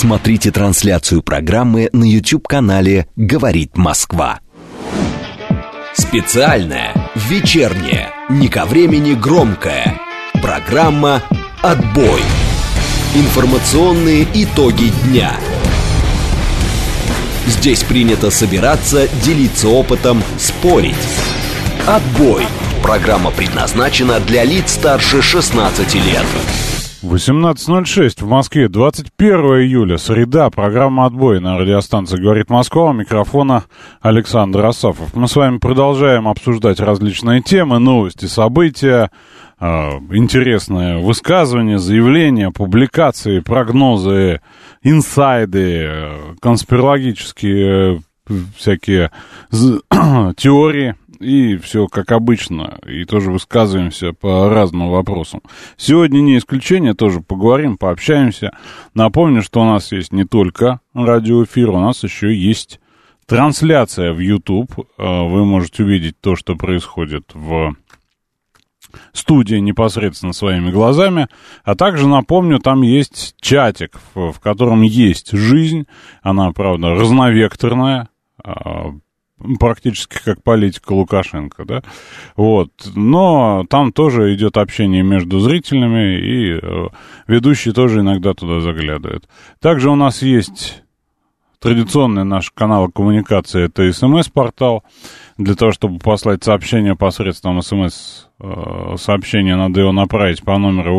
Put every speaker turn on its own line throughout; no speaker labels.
Смотрите трансляцию программы на YouTube-канале «Говорит Москва». Специальная, вечерняя, не ко времени громкая программа «Отбой». Информационные итоги дня. Здесь принято собираться, делиться опытом, спорить. «Отбой». Программа предназначена для лиц старше 16 лет.
18:06 в Москве, 21 июля, среда, программа «Отбой» на радиостанции «Говорит Москва», у микрофона Александр Асафов. Мы с вами продолжаем обсуждать различные темы, новости, события, интересные высказывания, заявления, публикации, прогнозы, инсайды, конспирологические всякие теории. И все как обычно, и тоже высказываемся по разным вопросам. Сегодня не исключение, тоже поговорим, пообщаемся. Напомню, что у нас есть не только радиоэфир, у нас еще есть трансляция в YouTube. Вы можете увидеть то, что происходит в студии непосредственно своими глазами. А также, напомню, там есть чатик, в котором есть жизнь. Она, правда, разновекторная, практически как политика Лукашенко, да, вот, но там тоже идет общение между зрителями, и ведущий тоже иногда туда заглядывает. Также у нас есть традиционный наш канал коммуникации, это СМС-портал. Для того, чтобы послать сообщение посредством СМС-сообщения, надо его направить по номеру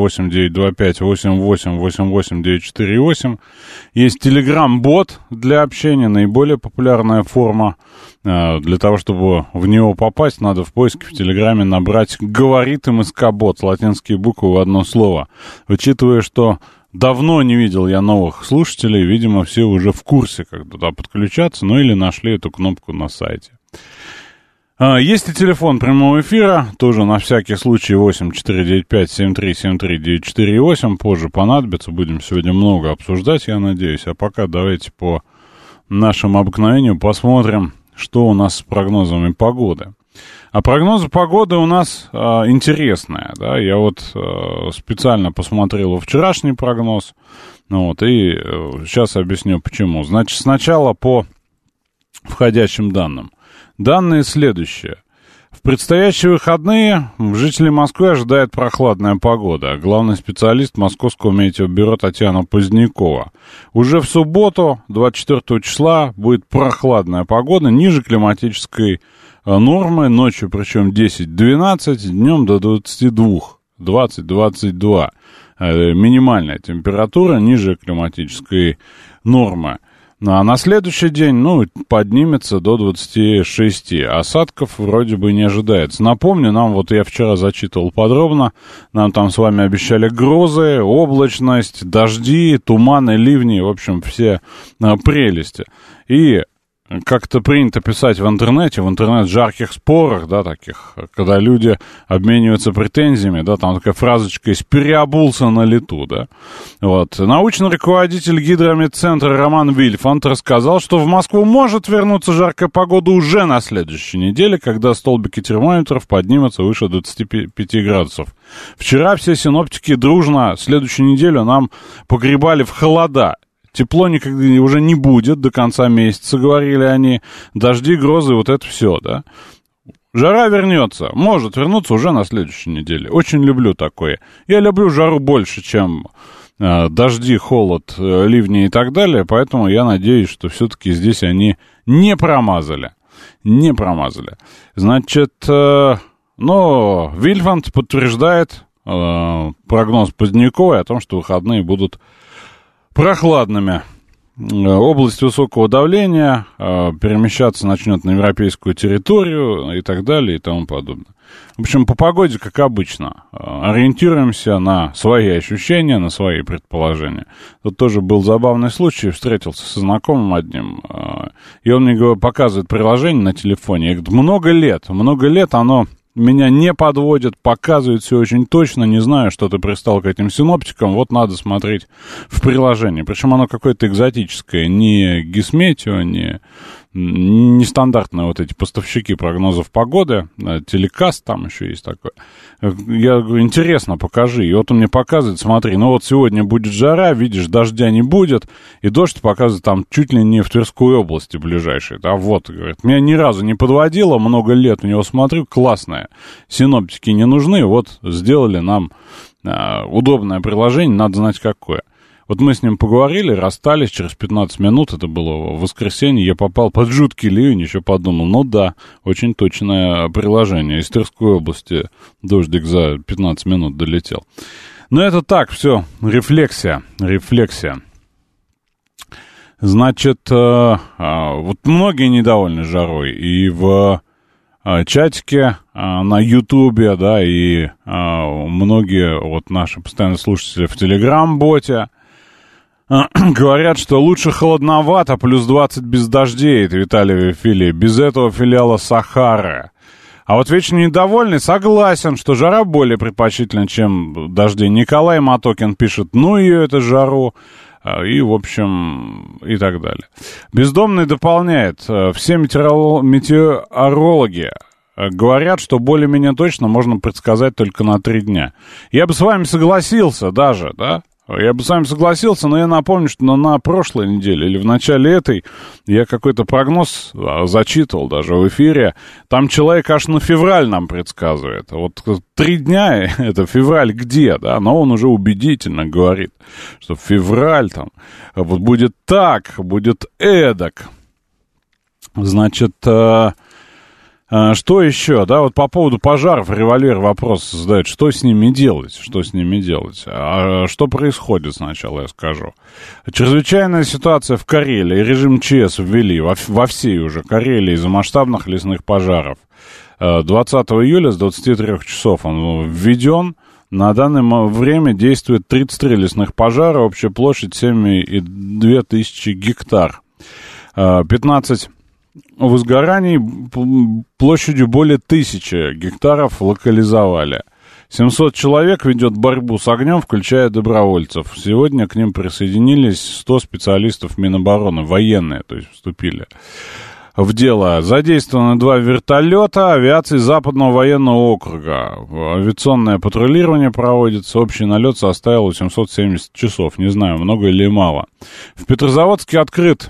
8925-88-88-948. Есть Telegram-бот для общения, наиболее популярная форма. Для того, чтобы в него попасть, надо в поиске в Телеграме набрать «Говорит МСК-бот», латинские буквы в одно слово. Учитывая, что давно не видел я новых слушателей, видимо, все уже в курсе, как туда подключаться, ну или нашли эту кнопку на сайте. Есть и телефон прямого эфира, тоже на всякий случай 8495-7373-948, позже понадобится, будем сегодня много обсуждать, я надеюсь, а пока давайте по нашему обыкновению посмотрим, что у нас с прогнозами погоды. А прогнозы погоды у нас интересные, да, я вот специально посмотрел вчерашний прогноз, вот, и сейчас объясню почему. Значит, сначала по входящим данным. Данные следующие. В предстоящие выходные жителей Москвы ожидает прохладная погода. Главный специалист Московского метеобюро Татьяна Позднякова. Уже в субботу, 24 числа, будет прохладная погода, ниже климатической нормы. Ночью, причем 10-12, днем до 22, 20-22. Минимальная температура ниже климатической нормы. А на следующий день, поднимется до 26. Осадков вроде бы не ожидается. Напомню, нам, вот я вчера зачитывал подробно, нам там с вами обещали грозы, облачность, дожди, туманы, ливни, в общем, все прелести. И как-то принято писать в интернет-жарких спорах, да, таких, когда люди обмениваются претензиями, да, там такая фразочка из «переобулся на лету», да. Вот. Научный руководитель гидромедцентра Роман Вильфанд рассказал, что в Москву может вернуться жаркая погода уже на следующей неделе, когда столбики термометров поднимутся выше 25 градусов. Вчера все синоптики дружно следующую неделю нам погребали в холода. Тепло никогда уже не будет до конца месяца, говорили они. Дожди, грозы, вот это все, да. Жара вернется, может вернуться уже на следующей неделе. Очень люблю такое. Я люблю жару больше, чем дожди, холод, ливни и так далее. Поэтому я надеюсь, что все-таки здесь они не промазали. Не промазали. Значит, Вильфанд подтверждает прогноз Поздняковой о том, что выходные будут прохладными. Область высокого давления перемещаться начнет на европейскую территорию и так далее и тому подобное. В общем, по погоде, как обычно, ориентируемся на свои ощущения, на свои предположения. Тут тоже был забавный случай, встретился со знакомым одним, и он мне показывает приложение на телефоне. Я говорю, много лет оно меня не подводит, показывает все очень точно, не знаю, что ты пристал к этим синоптикам, вот надо смотреть в приложении. Причем оно какое-то экзотическое, не Гисметео, не нестандартные вот эти поставщики прогнозов погоды, телекаст там еще есть такой. Я говорю, интересно, покажи. И вот он мне показывает, смотри, ну вот сегодня будет жара, видишь, дождя не будет, и дождь показывает там чуть ли не в Тверской области ближайшей. А вот, говорит, меня ни разу не подводило, много лет у него смотрю, классное. Синоптики не нужны, вот сделали нам удобное приложение, надо знать какое. Вот мы с ним поговорили, расстались через 15 минут, это было в воскресенье, я попал под жуткий ливень, еще подумал, ну да, очень точное приложение. Из Тверской области дождик за 15 минут долетел. Но это так, все, рефлексия. Значит, вот многие недовольны жарой, и в чатике на Ютубе, да, и многие вот наши постоянные слушатели в Телеграм-боте говорят, что лучше холодновато, плюс 20 без дождей, это Виталий Вифилий, без этого филиала Сахары. А вот вечно недовольный согласен, что жара более предпочтительна, чем дожди. Николай Матокин пишет, ну ее это жару, и, в общем, и так далее. Бездомный дополняет, все метеорологи говорят, что более-менее точно можно предсказать только на 3 дня. Я бы с вами согласился даже, да? Я бы с вами согласился, но я напомню, что на прошлой неделе или в начале этой я какой-то прогноз зачитывал даже в эфире. Там человек аж на февраль нам предсказывает. Вот 3 дня это февраль где, да? Но он уже убедительно говорит, что февраль там вот будет так, будет эдак. Значит, что еще, да, вот по поводу пожаров револьвер вопрос задает, что с ними делать, а что происходит сначала, я скажу. Чрезвычайная ситуация в Карелии, режим ЧС ввели во всей уже Карелии из-за масштабных лесных пожаров. 20 июля с 23 часов он введен, на данное время действует 33 лесных пожара, общая площадь 7,2 тысячи гектар, 15 возгораний площадью более 1000 гектаров локализовали. 700 человек ведет борьбу с огнем, включая добровольцев. Сегодня к ним присоединились 100 специалистов Минобороны, военные, то есть вступили в дело. Задействованы 2 вертолета авиации Западного военного округа. Авиационное патрулирование проводится. Общий налет составил 870 часов. Не знаю, много или мало. В Петрозаводске открыт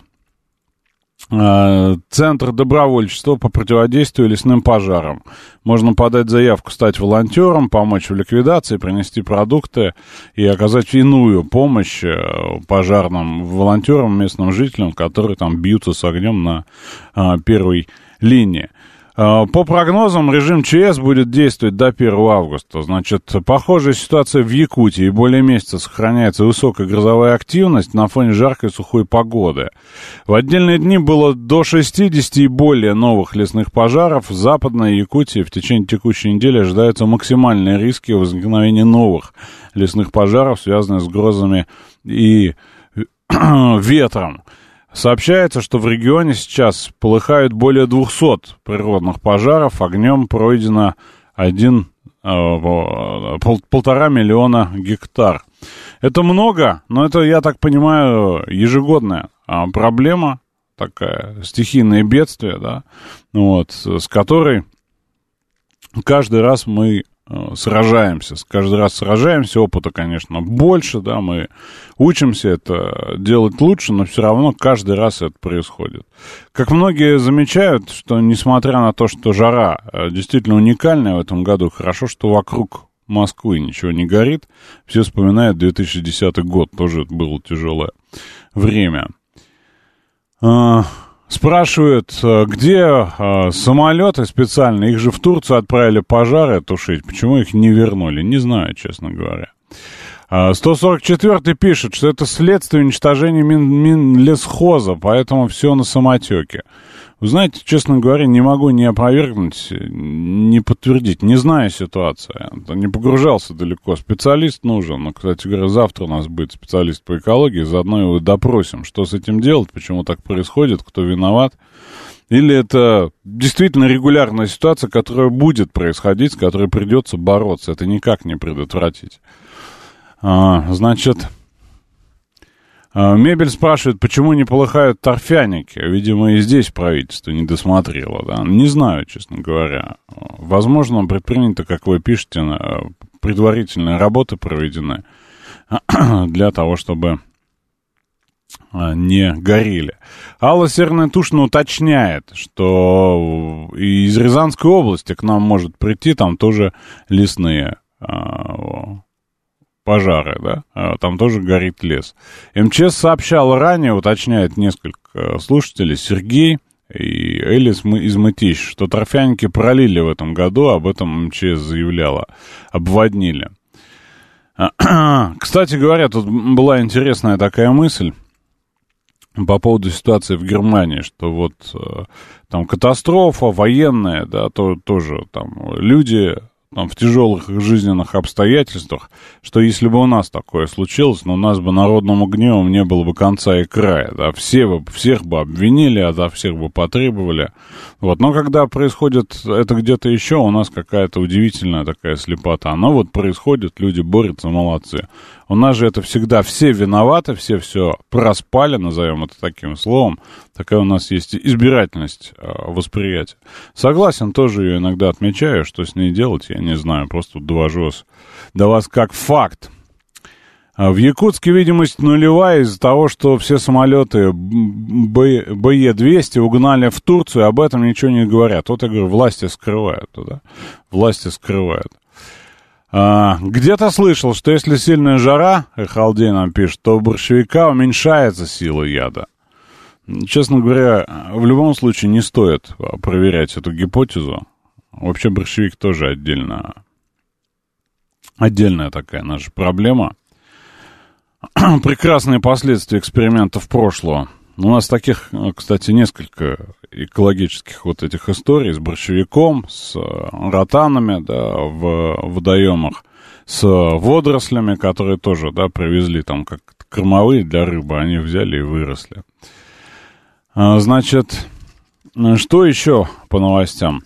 Центр добровольчества по противодействию лесным пожарам. Можно подать заявку, стать волонтером, помочь в ликвидации, принести продукты и оказать иную помощь пожарным волонтерам, местным жителям, которые там бьются с огнем на первой линии. По прогнозам, режим ЧС будет действовать до 1 августа. Значит, похожая ситуация в Якутии. Более месяца сохраняется высокая грозовая активность на фоне жаркой сухой погоды. В отдельные дни было до 60 и более новых лесных пожаров. В Западной Якутии в течение текущей недели ожидаются максимальные риски возникновения новых лесных пожаров, связанных с грозами и ветром. Сообщается, что в регионе сейчас полыхают более 200 природных пожаров. Огнем пройдено 1,5 миллиона гектар. Это много, но это, я так понимаю, ежегодная проблема, такая стихийное бедствие, да, вот, с которой каждый раз мы сражаемся, опыта, конечно, больше, да, мы учимся это делать лучше, но все равно каждый раз это происходит. Как многие замечают, что несмотря на то, что жара действительно уникальная в этом году, хорошо, что вокруг Москвы ничего не горит, все вспоминают 2010 год, тоже было тяжелое время. Спрашивают, где самолеты специальные, их же в Турцию отправили пожары тушить, почему их не вернули, не знаю, честно говоря. 144-й пишет, что это следствие уничтожения Минлесхоза, поэтому все на самотеке. Вы знаете, честно говоря, не могу ни опровергнуть, ни подтвердить, не знаю ситуацию, не погружался далеко, специалист нужен, но, кстати говоря, завтра у нас будет специалист по экологии, заодно его допросим, что с этим делать, почему так происходит, кто виноват, или это действительно регулярная ситуация, которая будет происходить, с которой придется бороться, это никак не предотвратить. Значит, Мебель спрашивает, почему не полыхают торфяники. Видимо, и здесь правительство не досмотрело, да. Не знаю, честно говоря. Возможно, предпринято, как вы пишете, предварительные работы проведены для того, чтобы не горели. Алла Северная Тушина уточняет, что из Рязанской области к нам может прийти там тоже лесные пожары, да, там тоже горит лес. МЧС сообщал ранее, уточняет несколько слушателей, Сергей и Элис из Мытищ, что торфяники пролили в этом году, об этом МЧС заявляла, обводнили. Кстати говоря, тут была интересная такая мысль по поводу ситуации в Германии, что вот там катастрофа военная, да, тоже там люди там, в тяжелых жизненных обстоятельствах, что если бы у нас такое случилось, но у нас бы народному гневу не было бы конца и края, да, всех бы обвинили, а за всех бы потребовали, вот, но когда происходит это где-то еще, у нас какая-то удивительная такая слепота, оно вот происходит, люди борются, молодцы. У нас же это всегда все виноваты, все проспали, назовем это таким словом. Такая у нас есть избирательность восприятия. Согласен, тоже ее иногда отмечаю, что с ней делать, я не знаю, просто довожу до вас как факт. В Якутске видимость нулевая из-за того, что все самолеты БЕ-200 угнали в Турцию, об этом ничего не говорят. Вот я говорю, власти скрывают, да? Власти скрывают. Где-то слышал, что если сильная жара, Халдей нам пишет, то у борщевика уменьшается сила яда. Честно говоря, в любом случае не стоит проверять эту гипотезу. Вообще борщевик тоже отдельная такая наша проблема. Прекрасные последствия экспериментов прошлого. У нас таких, кстати, несколько экологических вот этих историй с борщевиком, с ротанами, да, в водоемах, с водорослями, которые тоже, да, привезли там как кормовые для рыбы, они взяли и выросли. Значит, что еще по новостям?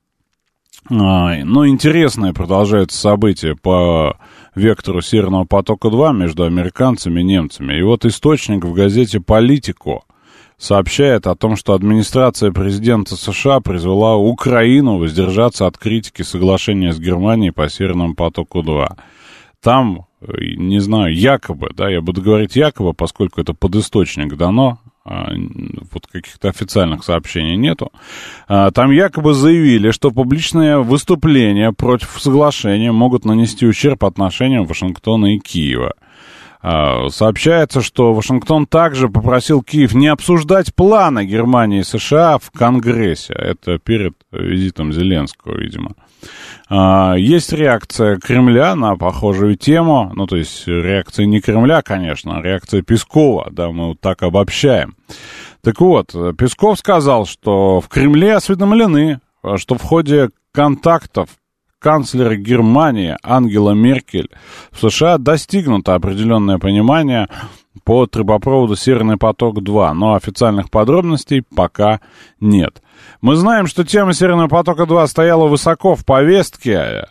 Ну, интересные продолжаются события по вектору Северного потока-2 между американцами и немцами. И вот источник в газете «Политико» сообщает о том, что администрация президента США призвала Украину воздержаться от критики соглашения с Германией по Северному потоку-2. Там, не знаю, якобы, да, я буду говорить якобы, поскольку это под источник дано, вот каких-то официальных сообщений нету. Там якобы заявили, что публичные выступления против соглашения могут нанести ущерб отношениям Вашингтона и Киева. Сообщается, что Вашингтон также попросил Киев не обсуждать планы Германии и США в Конгрессе. Это перед визитом Зеленского, видимо. Есть реакция Кремля на похожую тему, ну, то есть реакция не Кремля, конечно, а реакция Пескова, да, мы вот так обобщаем. Так вот, Песков сказал, что в Кремле осведомлены, что в ходе контактов канцлера Германии Ангела Меркель в США достигнуто определенное понимание по трубопроводу «Северный поток-2», но официальных подробностей пока нет. Мы знаем, что тема «Северного потока-2» стояла высоко в повестке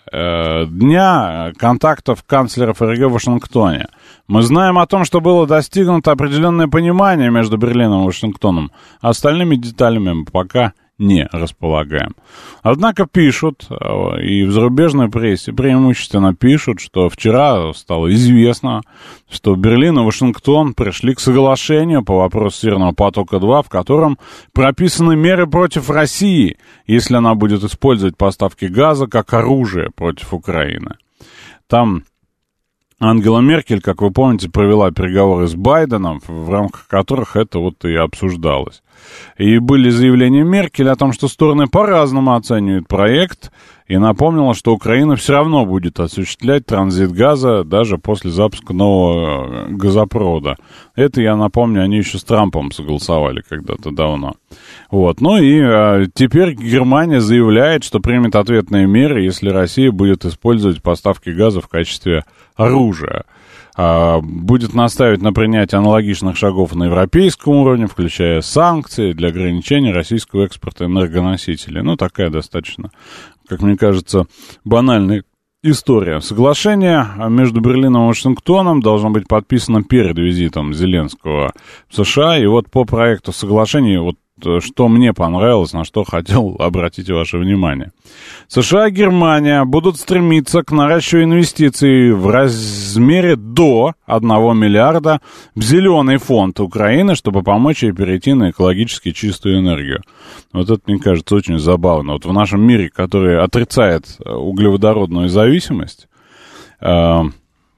дня контактов канцлеров ФРГ в Вашингтоне. Мы знаем о том, что было достигнуто определенное понимание между Берлином и Вашингтоном. Остальными деталями мы пока не располагаем. Однако пишут, и в зарубежной прессе преимущественно пишут, что вчера стало известно, что Берлин и Вашингтон пришли к соглашению по вопросу Северного потока-2, в котором прописаны меры против России, если она будет использовать поставки газа как оружие против Украины. Там Ангела Меркель, как вы помните, провела переговоры с Байденом, в рамках которых это вот и обсуждалось. И были заявления Меркель о том, что стороны по-разному оценивают проект, и напомнила, что Украина все равно будет осуществлять транзит газа даже после запуска нового газопровода. Это, я напомню, они еще с Трампом согласовали когда-то давно. Вот. Ну и теперь Германия заявляет, что примет ответные меры, если Россия будет использовать поставки газа в качестве оружия. Будет настаивать на принятии аналогичных шагов на европейском уровне, включая санкции для ограничения российского экспорта энергоносителей. Ну, такая достаточно, как мне кажется, банальная история. Соглашение между Берлином и Вашингтоном должно быть подписано перед визитом Зеленского в США. И вот по проекту соглашения, вот что мне понравилось, на что хотел обратить ваше внимание. США и Германия будут стремиться к наращиванию инвестиций в размере до 1 миллиарда в зеленый фонд Украины, чтобы помочь ей перейти на экологически чистую энергию. Вот это, мне кажется, очень забавно. Вот в нашем мире, который отрицает углеводородную зависимость, в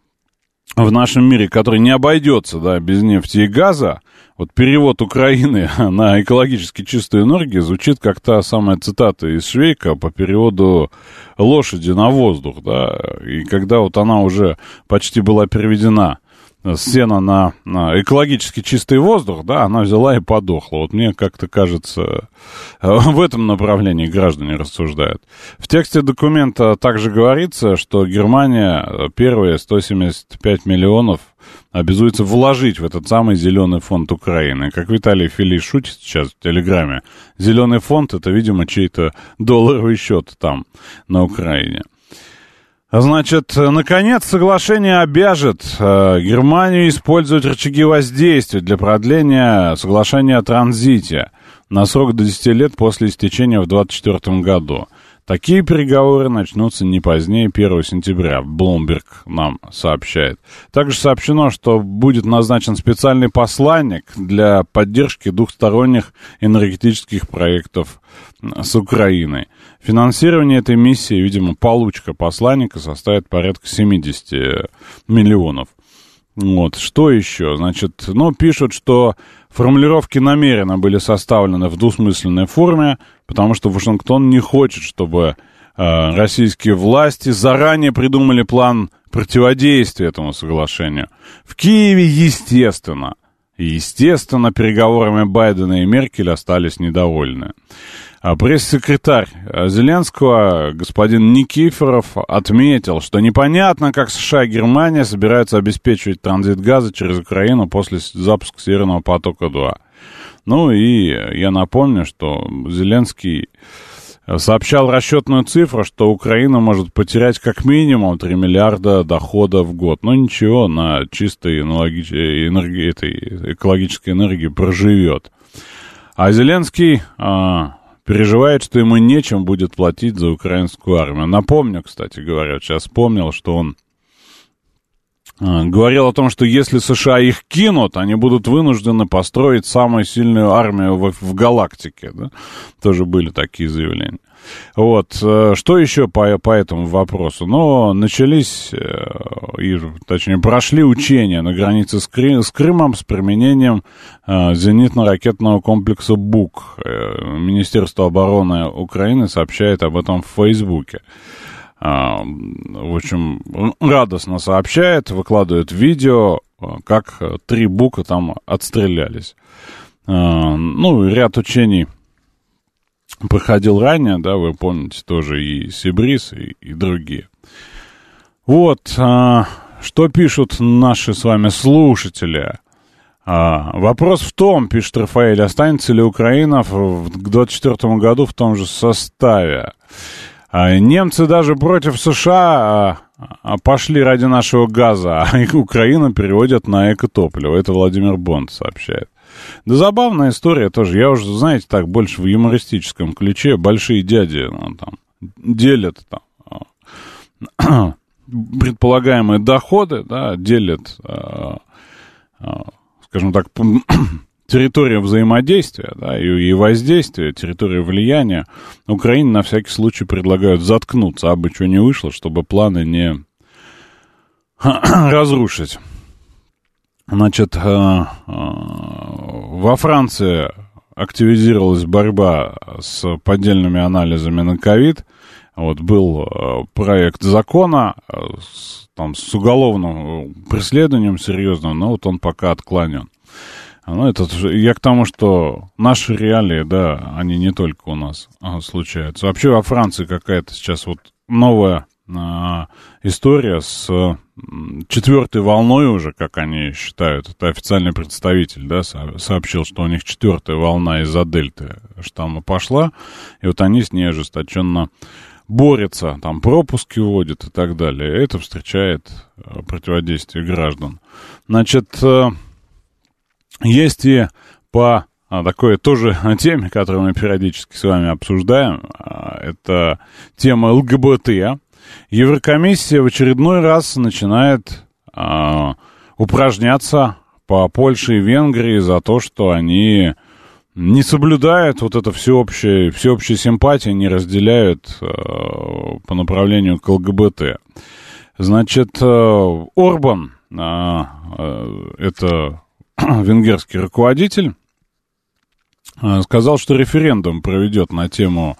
нашем мире, который не обойдется, да, без нефти и газа, вот перевод Украины на экологически чистую энергию звучит как та самая цитата из Швейка по переводу лошади на воздух, да, и когда вот она уже почти была переведена с сена на экологически чистый воздух, да, она взяла и подохла. Вот мне как-то кажется, в этом направлении граждане рассуждают. В тексте документа также говорится, что Германия первые 175 миллионов обязуется вложить в этот самый зеленый фонд Украины. Как Виталий Фили шутит сейчас в Телеграме, зеленый фонд — это, видимо, чей-то долларовый счет там, на Украине. Значит, наконец, соглашение обяжет Германию использовать рычаги воздействия для продления соглашения о транзите на срок до 10 лет после истечения в 2024 году. Такие переговоры начнутся не позднее 1 сентября, Bloomberg нам сообщает. Также сообщено, что будет назначен специальный посланник для поддержки двухсторонних энергетических проектов с Украиной. Финансирование этой миссии, видимо, получка посланника составит порядка 70 миллионов. Вот, что еще? Значит, пишут, что формулировки намеренно были составлены в двусмысленной форме, потому что Вашингтон не хочет, чтобы российские власти заранее придумали план противодействия этому соглашению. В Киеве, естественно, переговорами Байдена и Меркель остались недовольны. Пресс-секретарь Зеленского, господин Никифоров, отметил, что непонятно, как США и Германия собираются обеспечивать транзит газа через Украину после запуска Северного потока-2. Ну и я напомню, что Зеленский сообщал расчетную цифру, что Украина может потерять как минимум 3 миллиарда дохода в год. Но ничего, на чистой экологической энергии проживет. А Зеленский переживает, что ему нечем будет платить за украинскую армию. Напомню, кстати говоря, сейчас вспомнил, что он говорил о том, что если США их кинут, они будут вынуждены построить самую сильную армию в галактике. Да? Тоже были такие заявления. Вот. Что еще по этому вопросу? Начались, точнее, прошли учения на границе с Крымом с применением зенитно-ракетного комплекса «Бук». Министерство обороны Украины сообщает об этом в Фейсбуке. В общем, радостно сообщает, выкладывает видео, как 3 «Бука» там отстрелялись. Ряд учений проходил ранее, да, вы помните, тоже и Сибрис, и другие. Вот, что пишут наши с вами слушатели. Вопрос в том, пишет Рафаэль, останется ли Украина к 2024 году в том же составе. Немцы даже против США пошли ради нашего газа, а Украину переводят на экотопливо. Это Владимир Бонд сообщает. Да забавная история тоже. Я уже, знаете, так больше в юмористическом ключе. Большие дяди там делят предполагаемые доходы, да, делят, скажем так, территорию взаимодействия, да, и воздействия, территорию влияния. Украине на всякий случай предлагают заткнуться, абы что не вышло, чтобы планы не разрушить. Значит, во Франции активизировалась борьба с поддельными анализами на ковид. Вот был проект закона с уголовным преследованием серьезным, но вот он пока отклонен. Я к тому, что наши реалии, да, они не только у нас случаются. Вообще во Франции какая-то сейчас вот новая история с 4-й волной уже, как они считают. Это официальный представитель, да, сообщил, что у них 4-я волна из-за дельты штамма пошла, и вот они с ней ожесточенно борется, там пропуски вводит и так далее. Это встречает противодействие граждан. Значит, есть и по такой тоже теме, которую мы периодически с вами обсуждаем, это тема ЛГБТ. Еврокомиссия в очередной раз начинает упражняться по Польше и Венгрии за то, что они не соблюдают вот это всеобщей симпатии, не разделяют по направлению к ЛГБТ. Значит, Орбан, это венгерский руководитель, сказал, что референдум проведет на тему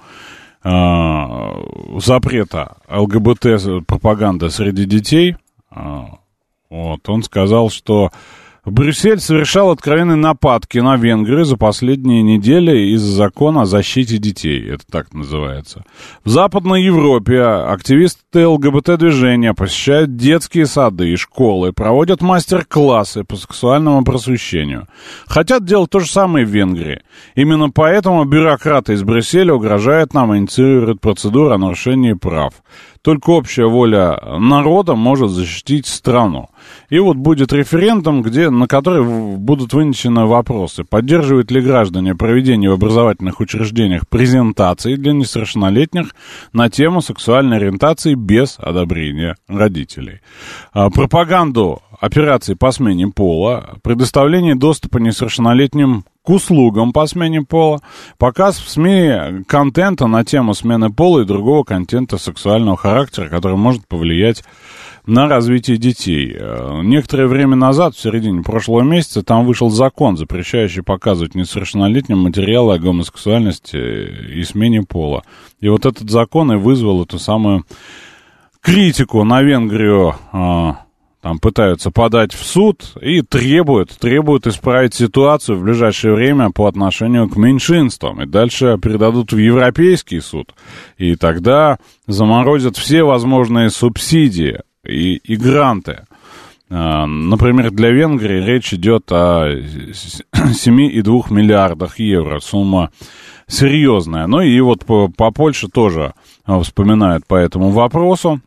запрета ЛГБТ-пропаганды среди детей. Вот, он сказал, что Брюссель совершал откровенные нападки на Венгрию за последние недели из-за закона о защите детей. Это так называется. В Западной Европе активисты ЛГБТ-движения посещают детские сады и школы, проводят мастер-классы по сексуальному просвещению. Хотят делать то же самое в Венгрии. Именно поэтому бюрократы из Брюсселя угрожают нам и инициируют процедуру о нарушении прав. Только общая воля народа может защитить страну. И вот будет референдум, на который будут вынесены вопросы. Поддерживают ли граждане проведение в образовательных учреждениях презентаций для несовершеннолетних на тему сексуальной ориентации без одобрения родителей? Пропаганду операций по смене пола, предоставление доступа несовершеннолетним к услугам по смене пола, показ в СМИ контента на тему смены пола и другого контента сексуального характера, который может повлиять на развитие детей. Некоторое время назад, в середине прошлого месяца, там вышел закон, запрещающий показывать несовершеннолетним материалы о гомосексуальности и смене пола. И вот этот закон и вызвал эту самую критику на Венгрию. Там пытаются подать в суд и требуют исправить ситуацию в ближайшее время по отношению к меньшинствам. И дальше передадут в Европейский суд. И тогда заморозят все возможные субсидии и гранты. Например, для Венгрии речь идет о 7,2 миллиардах евро. Сумма серьезная. Ну и вот по Польше тоже вспоминают по этому вопросу.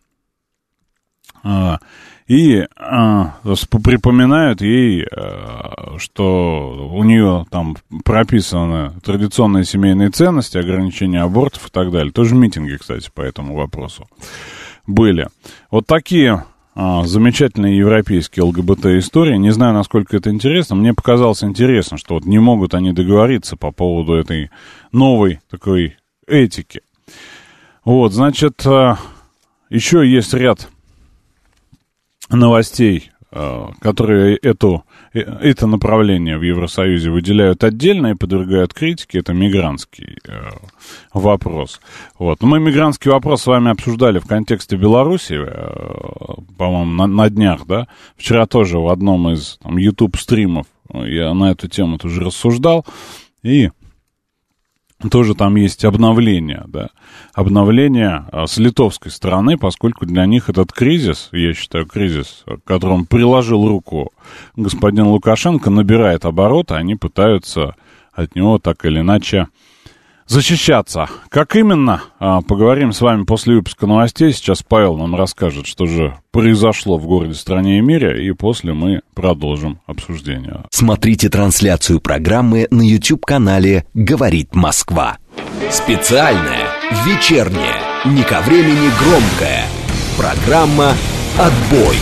И припоминают ей, что у нее там прописаны традиционные семейные ценности, ограничения абортов и так далее. Тоже митинги, кстати, по этому вопросу были. Вот такие замечательные европейские ЛГБТ-истории. Не знаю, насколько это интересно. Мне показалось интересно, что вот не могут они договориться по поводу этой новой такой этики. Вот, значит, еще есть ряд новостей, которые это направление в Евросоюзе выделяют отдельно и подвергают критике. Это мигрантский вопрос. Вот. Мы мигрантский вопрос с вами обсуждали в контексте Беларуси, по-моему, на днях, да? Вчера тоже в одном из YouTube-стримов я на эту тему тоже рассуждал, и тоже там есть обновление, да, обновление с литовской стороны, поскольку для них этот кризис, я считаю, кризис, к которому приложил руку господин Лукашенко, набирает обороты, они пытаются от него так или иначе защищаться. Как именно, поговорим с вами после выпуска новостей. Сейчас Павел нам расскажет, что же произошло в городе, стране и мире, и после мы продолжим обсуждение.
Смотрите трансляцию программы на YouTube-канале «Говорит Москва». Специальная, вечерняя, не ко времени громкая. Программа «Отбой».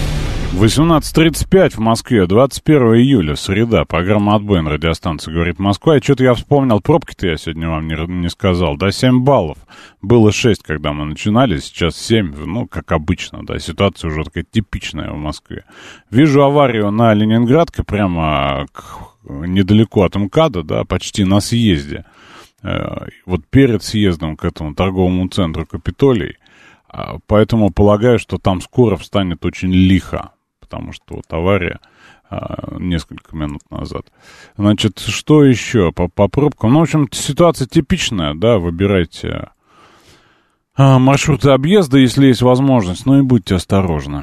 18:35 в Москве, 21 июля, среда, программа «Отбой» на радиостанции «Говорит Москва». И что-то я вспомнил, пробки-то я сегодня вам не сказал, да, 7 баллов. Было 6, когда мы начинали, сейчас 7, ну, как обычно, да, ситуация уже такая типичная в Москве. Вижу аварию на Ленинградке, прямо недалеко от МКАДа, да, почти на съезде. Вот перед съездом к этому торговому центру «Капитолий». Поэтому полагаю, что там скоро встанет очень лихо. Потому что вот авария несколько минут назад. Значит, что еще по пробкам? Ну, в общем, ситуация типичная, да, выбирайте маршруты объезда, если есть возможность, ну и будьте осторожны,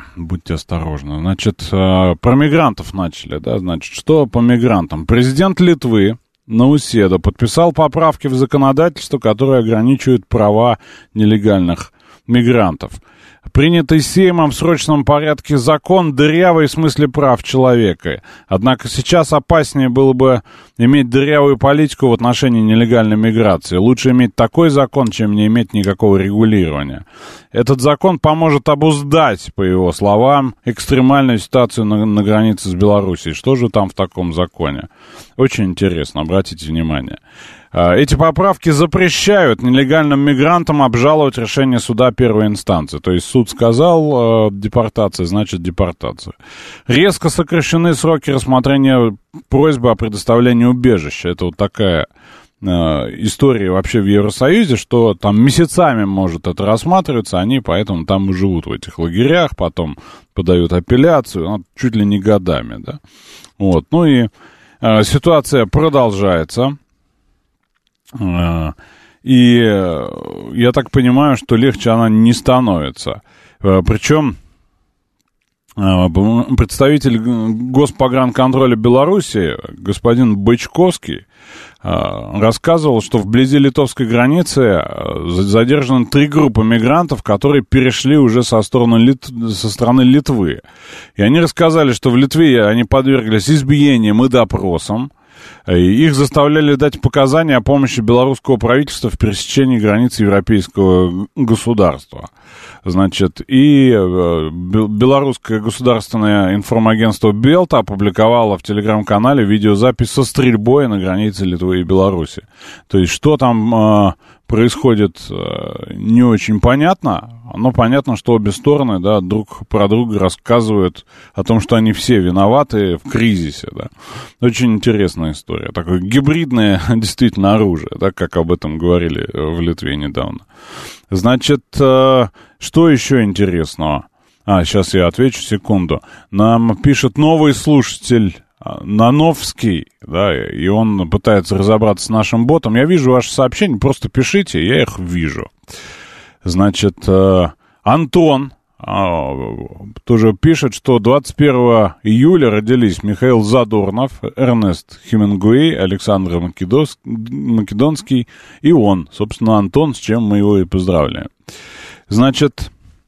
Значит, про мигрантов начали, да, значит, что по мигрантам? Президент Литвы Науседа подписал поправки в законодательство, которые ограничивают права нелегальных мигрантов. Принятый Сеймом в срочном порядке закон дырявый в смысле прав человека. Однако сейчас опаснее было бы иметь дырявую политику в отношении нелегальной миграции. Лучше иметь такой закон, чем не иметь никакого регулирования. Этот закон поможет обуздать, по его словам, экстремальную ситуацию на границе с Белоруссией. Что же там в таком законе? Очень интересно, обратите внимание. Эти поправки запрещают нелегальным мигрантам обжаловать решение суда первой инстанции. То есть суд сказал депортация, значит депортация. Резко сокращены сроки рассмотрения просьбы о предоставлении убежища. Это вот такая история вообще в Евросоюзе, что там месяцами может это рассматриваться, они поэтому там и живут в этих лагерях, потом подают апелляцию, чуть ли не годами, да. Вот, ну и ситуация продолжается. И я так понимаю, что легче она не становится. Причем представитель Госпогранконтроля Беларуси, господин Бычковский, рассказывал, что вблизи литовской границы задержаны 3 группы мигрантов, которые перешли уже со стороны Литвы. И они рассказали, что в Литве они подверглись избиениям и допросам. Их заставляли дать показания о помощи белорусского правительства в пересечении границы европейского государства. Значит, и белорусское государственное информагентство «Белта» опубликовало в телеграм-канале видеозапись со стрельбой на границе Литвы и Беларуси. То есть, что там происходит, не очень понятно, но понятно, что обе стороны, да, друг про друга рассказывают о том, что они все виноваты в кризисе, да. Очень интересная история. Такое гибридное действительно оружие, да, как об этом говорили в Литве недавно. Значит, что еще интересного? Сейчас я отвечу, секунду. Нам пишет новый слушатель Нановский, да, и он пытается разобраться с нашим ботом. Я вижу ваши сообщения, просто пишите, я их вижу. Значит, Антон тоже пишет, что 21 июля родились Михаил Задорнов, Эрнест Хемингуэй, Александр Македонский и он, собственно, Антон, с чем мы его и поздравляем. Значит,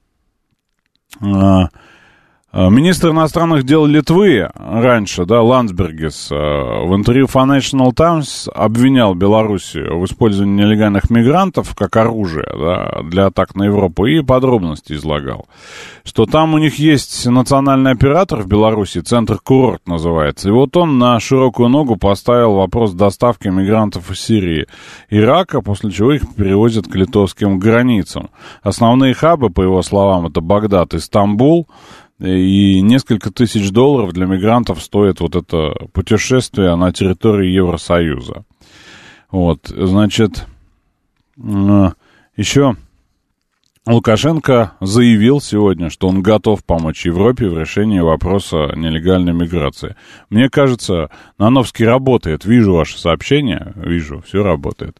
министр иностранных дел Литвы раньше, да, Ландсбергис, в интервью Financial Times обвинял Белоруссию в использовании нелегальных мигрантов как оружие, да, для атак на Европу, и подробности излагал. Что там у них есть национальный оператор в Беларуси, центр «Курорт» называется, и вот он на широкую ногу поставил вопрос доставки мигрантов из Сирии и Ирака, после чего их перевозят к литовским границам. Основные хабы, по его словам, это Багдад и Стамбул. И несколько тысяч долларов для мигрантов стоит вот это путешествие на территории Евросоюза. Вот, значит, еще Лукашенко заявил сегодня, что он готов помочь Европе в решении вопроса нелегальной миграции. Мне кажется, Нановский работает. Вижу ваши сообщения, вижу, все работает.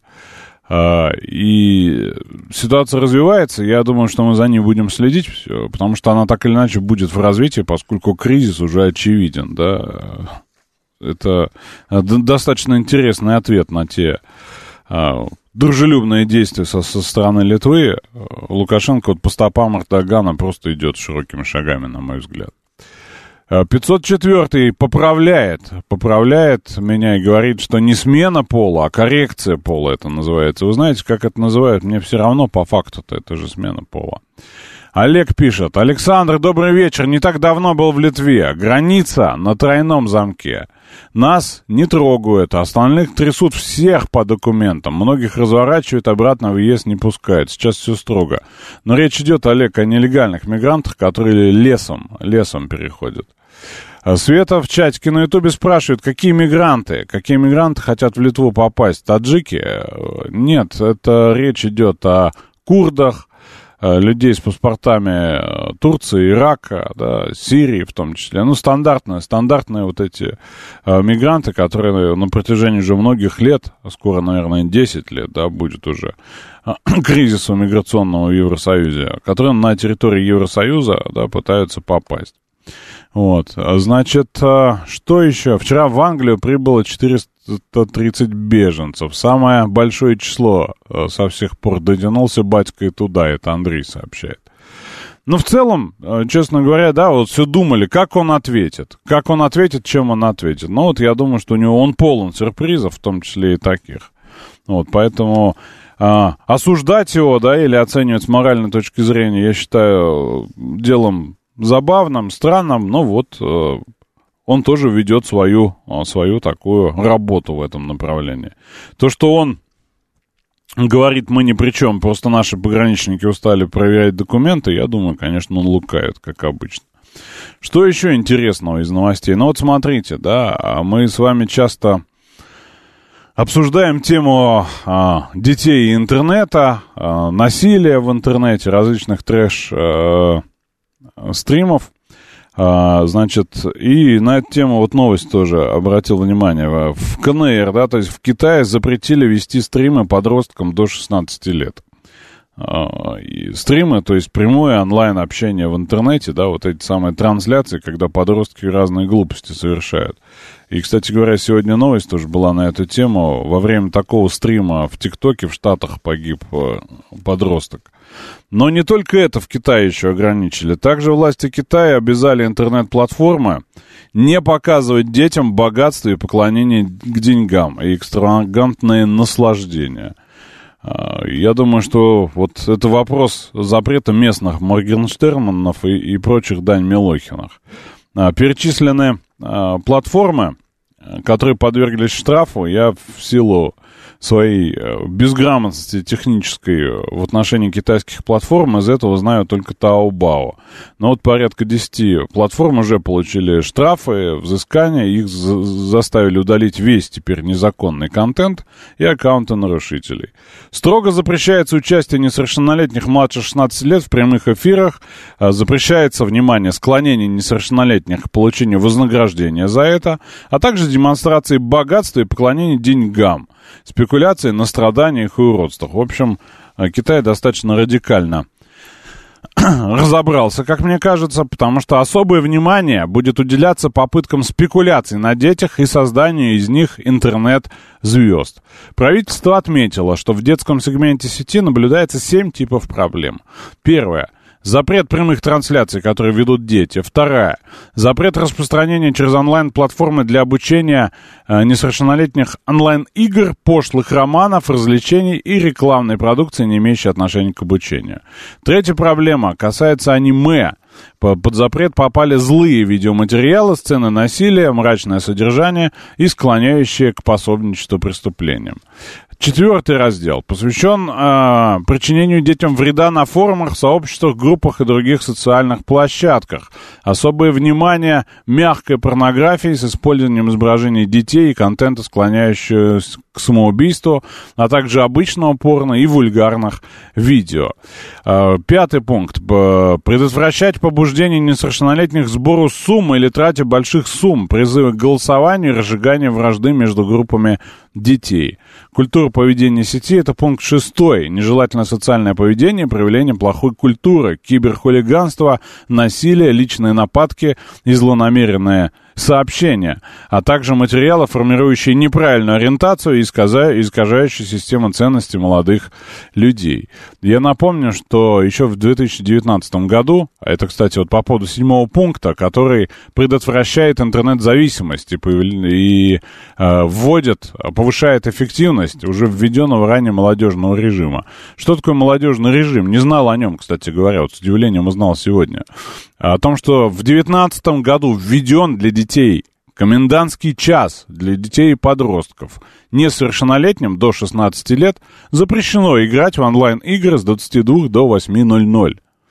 И ситуация развивается, я думаю, что мы за ней будем следить, потому что она так или иначе будет в развитии, поскольку кризис уже очевиден, да. Это достаточно интересный ответ на те дружелюбные действия со стороны Литвы. Лукашенко вот по стопам Эрдогана просто идет широкими шагами, на мой взгляд. 504-й поправляет меня и говорит, что не смена пола, а коррекция пола это называется. Вы знаете, как это называют? Мне все равно, по факту-то это же смена пола. Олег пишет: Александр, добрый вечер. Не так давно был в Литве. Граница на тройном замке. Нас не трогают, а остальных трясут всех по документам. Многих разворачивают, обратно в ЕС не пускают. Сейчас все строго. Но речь идет, Олег, о нелегальных мигрантах, которые лесом переходят. Света в чатике на Ютубе спрашивает, какие мигранты хотят в Литву попасть? Таджики? Нет, это речь идет о курдах, людей с паспортами Турции, Ирака, да, Сирии в том числе. Ну, стандартные вот эти мигранты, которые на протяжении уже многих лет, скоро, наверное, 10 лет, да, будет уже кризиса миграционного в Евросоюзе, которые на территории Евросоюза, да, пытаются попасть. Вот, значит, что еще? Вчера в Англию прибыло 430 беженцев. Самое большое число со всех пор. Дотянулся батька и туда, это Андрей сообщает. Ну, в целом, честно говоря, да, вот все думали, как он ответит. Как он ответит, чем он ответит. Ну, вот я думаю, что у него он полон сюрпризов, в том числе и таких. Вот, поэтому осуждать его, да, или оценивать с моральной точки зрения, я считаю делом забавным, странным, но вот он тоже ведет свою такую работу в этом направлении. То, что он говорит, мы ни при чем, просто наши пограничники устали проверять документы, я думаю, конечно, он лукавит, как обычно. Что еще интересного из новостей? Ну вот смотрите, да, мы с вами часто обсуждаем тему детей и интернета, насилия в интернете, различных трэш-стримов. Значит, и на эту тему вот новость тоже обратил внимание. В КНР, да, то есть в Китае запретили вести стримы подросткам до 16 лет. И стримы, то есть прямое онлайн-общение в интернете, да, вот эти самые трансляции, когда подростки разные глупости совершают. И, кстати говоря, сегодня новость тоже была на эту тему. Во время такого стрима в ТикТоке в Штатах погиб подросток. Но не только это в Китае еще ограничили. Также власти Китая обязали интернет-платформы не показывать детям богатство и поклонение к деньгам и экстравагантное наслаждение. Я думаю, что вот это вопрос запрета местных Моргенштернов и прочих Дань Милохиных. Перечислены платформы, которые подверглись штрафу. Я в силу своей безграмотности технической в отношении китайских платформ из этого знаю только Taobao. Но вот порядка 10 платформ уже получили штрафы, взыскания, их заставили удалить весь теперь незаконный контент и аккаунты нарушителей. Строго запрещается участие несовершеннолетних младше 16 лет в прямых эфирах, запрещается, внимание, склонение несовершеннолетних к получению вознаграждения за это, а также демонстрации богатства и поклонение деньгам, спекуляции на страданиях и уродствах. В общем, Китай достаточно радикально разобрался, как мне кажется, потому что особое внимание будет уделяться попыткам спекуляций на детях и созданию из них интернет-звезд. Правительство отметило, что в детском сегменте сети наблюдается 7 типов проблем. Первое. Запрет прямых трансляций, которые ведут дети. Вторая. Запрет распространения через онлайн-платформы для обучения несовершеннолетних онлайн-игр, пошлых романов, развлечений и рекламной продукции, не имеющей отношения к обучению. Третья проблема касается аниме. Под запрет попали злые видеоматериалы, сцены насилия, мрачное содержание и склоняющие к пособничеству преступлениям. Четвертый раздел посвящен причинению детям вреда на форумах, сообществах, группах и других социальных площадках. Особое внимание мягкой порнографии с использованием изображений детей и контента, склоняющего к самоубийству, а также обычного порно и вульгарных видео. Пятый пункт. Предотвращать побуждение несовершеннолетних к сбору сумм или трате больших сумм, призывы к голосованию и разжиганию вражды между группами детей. Культура поведения сети — это пункт 6. Нежелательное социальное поведение, проявление плохой культуры, киберхулиганство, насилие, личные нападки и злонамеренные сообщения, а также материалы, формирующие неправильную ориентацию и искажающие систему ценностей молодых людей. Я напомню, что еще в 2019 году, это, кстати, вот по поводу 7 пункта, который предотвращает интернет-зависимость и вводит, повышает эффективность уже введенного ранее молодежного режима. Что такое молодежный режим? Не знал о нем, кстати говоря, вот с удивлением узнал сегодня. О том, что в 2019 году введен для детей комендантский час для детей и подростков. Несовершеннолетним до 16 лет запрещено играть в онлайн-игры с 22 до 8:00.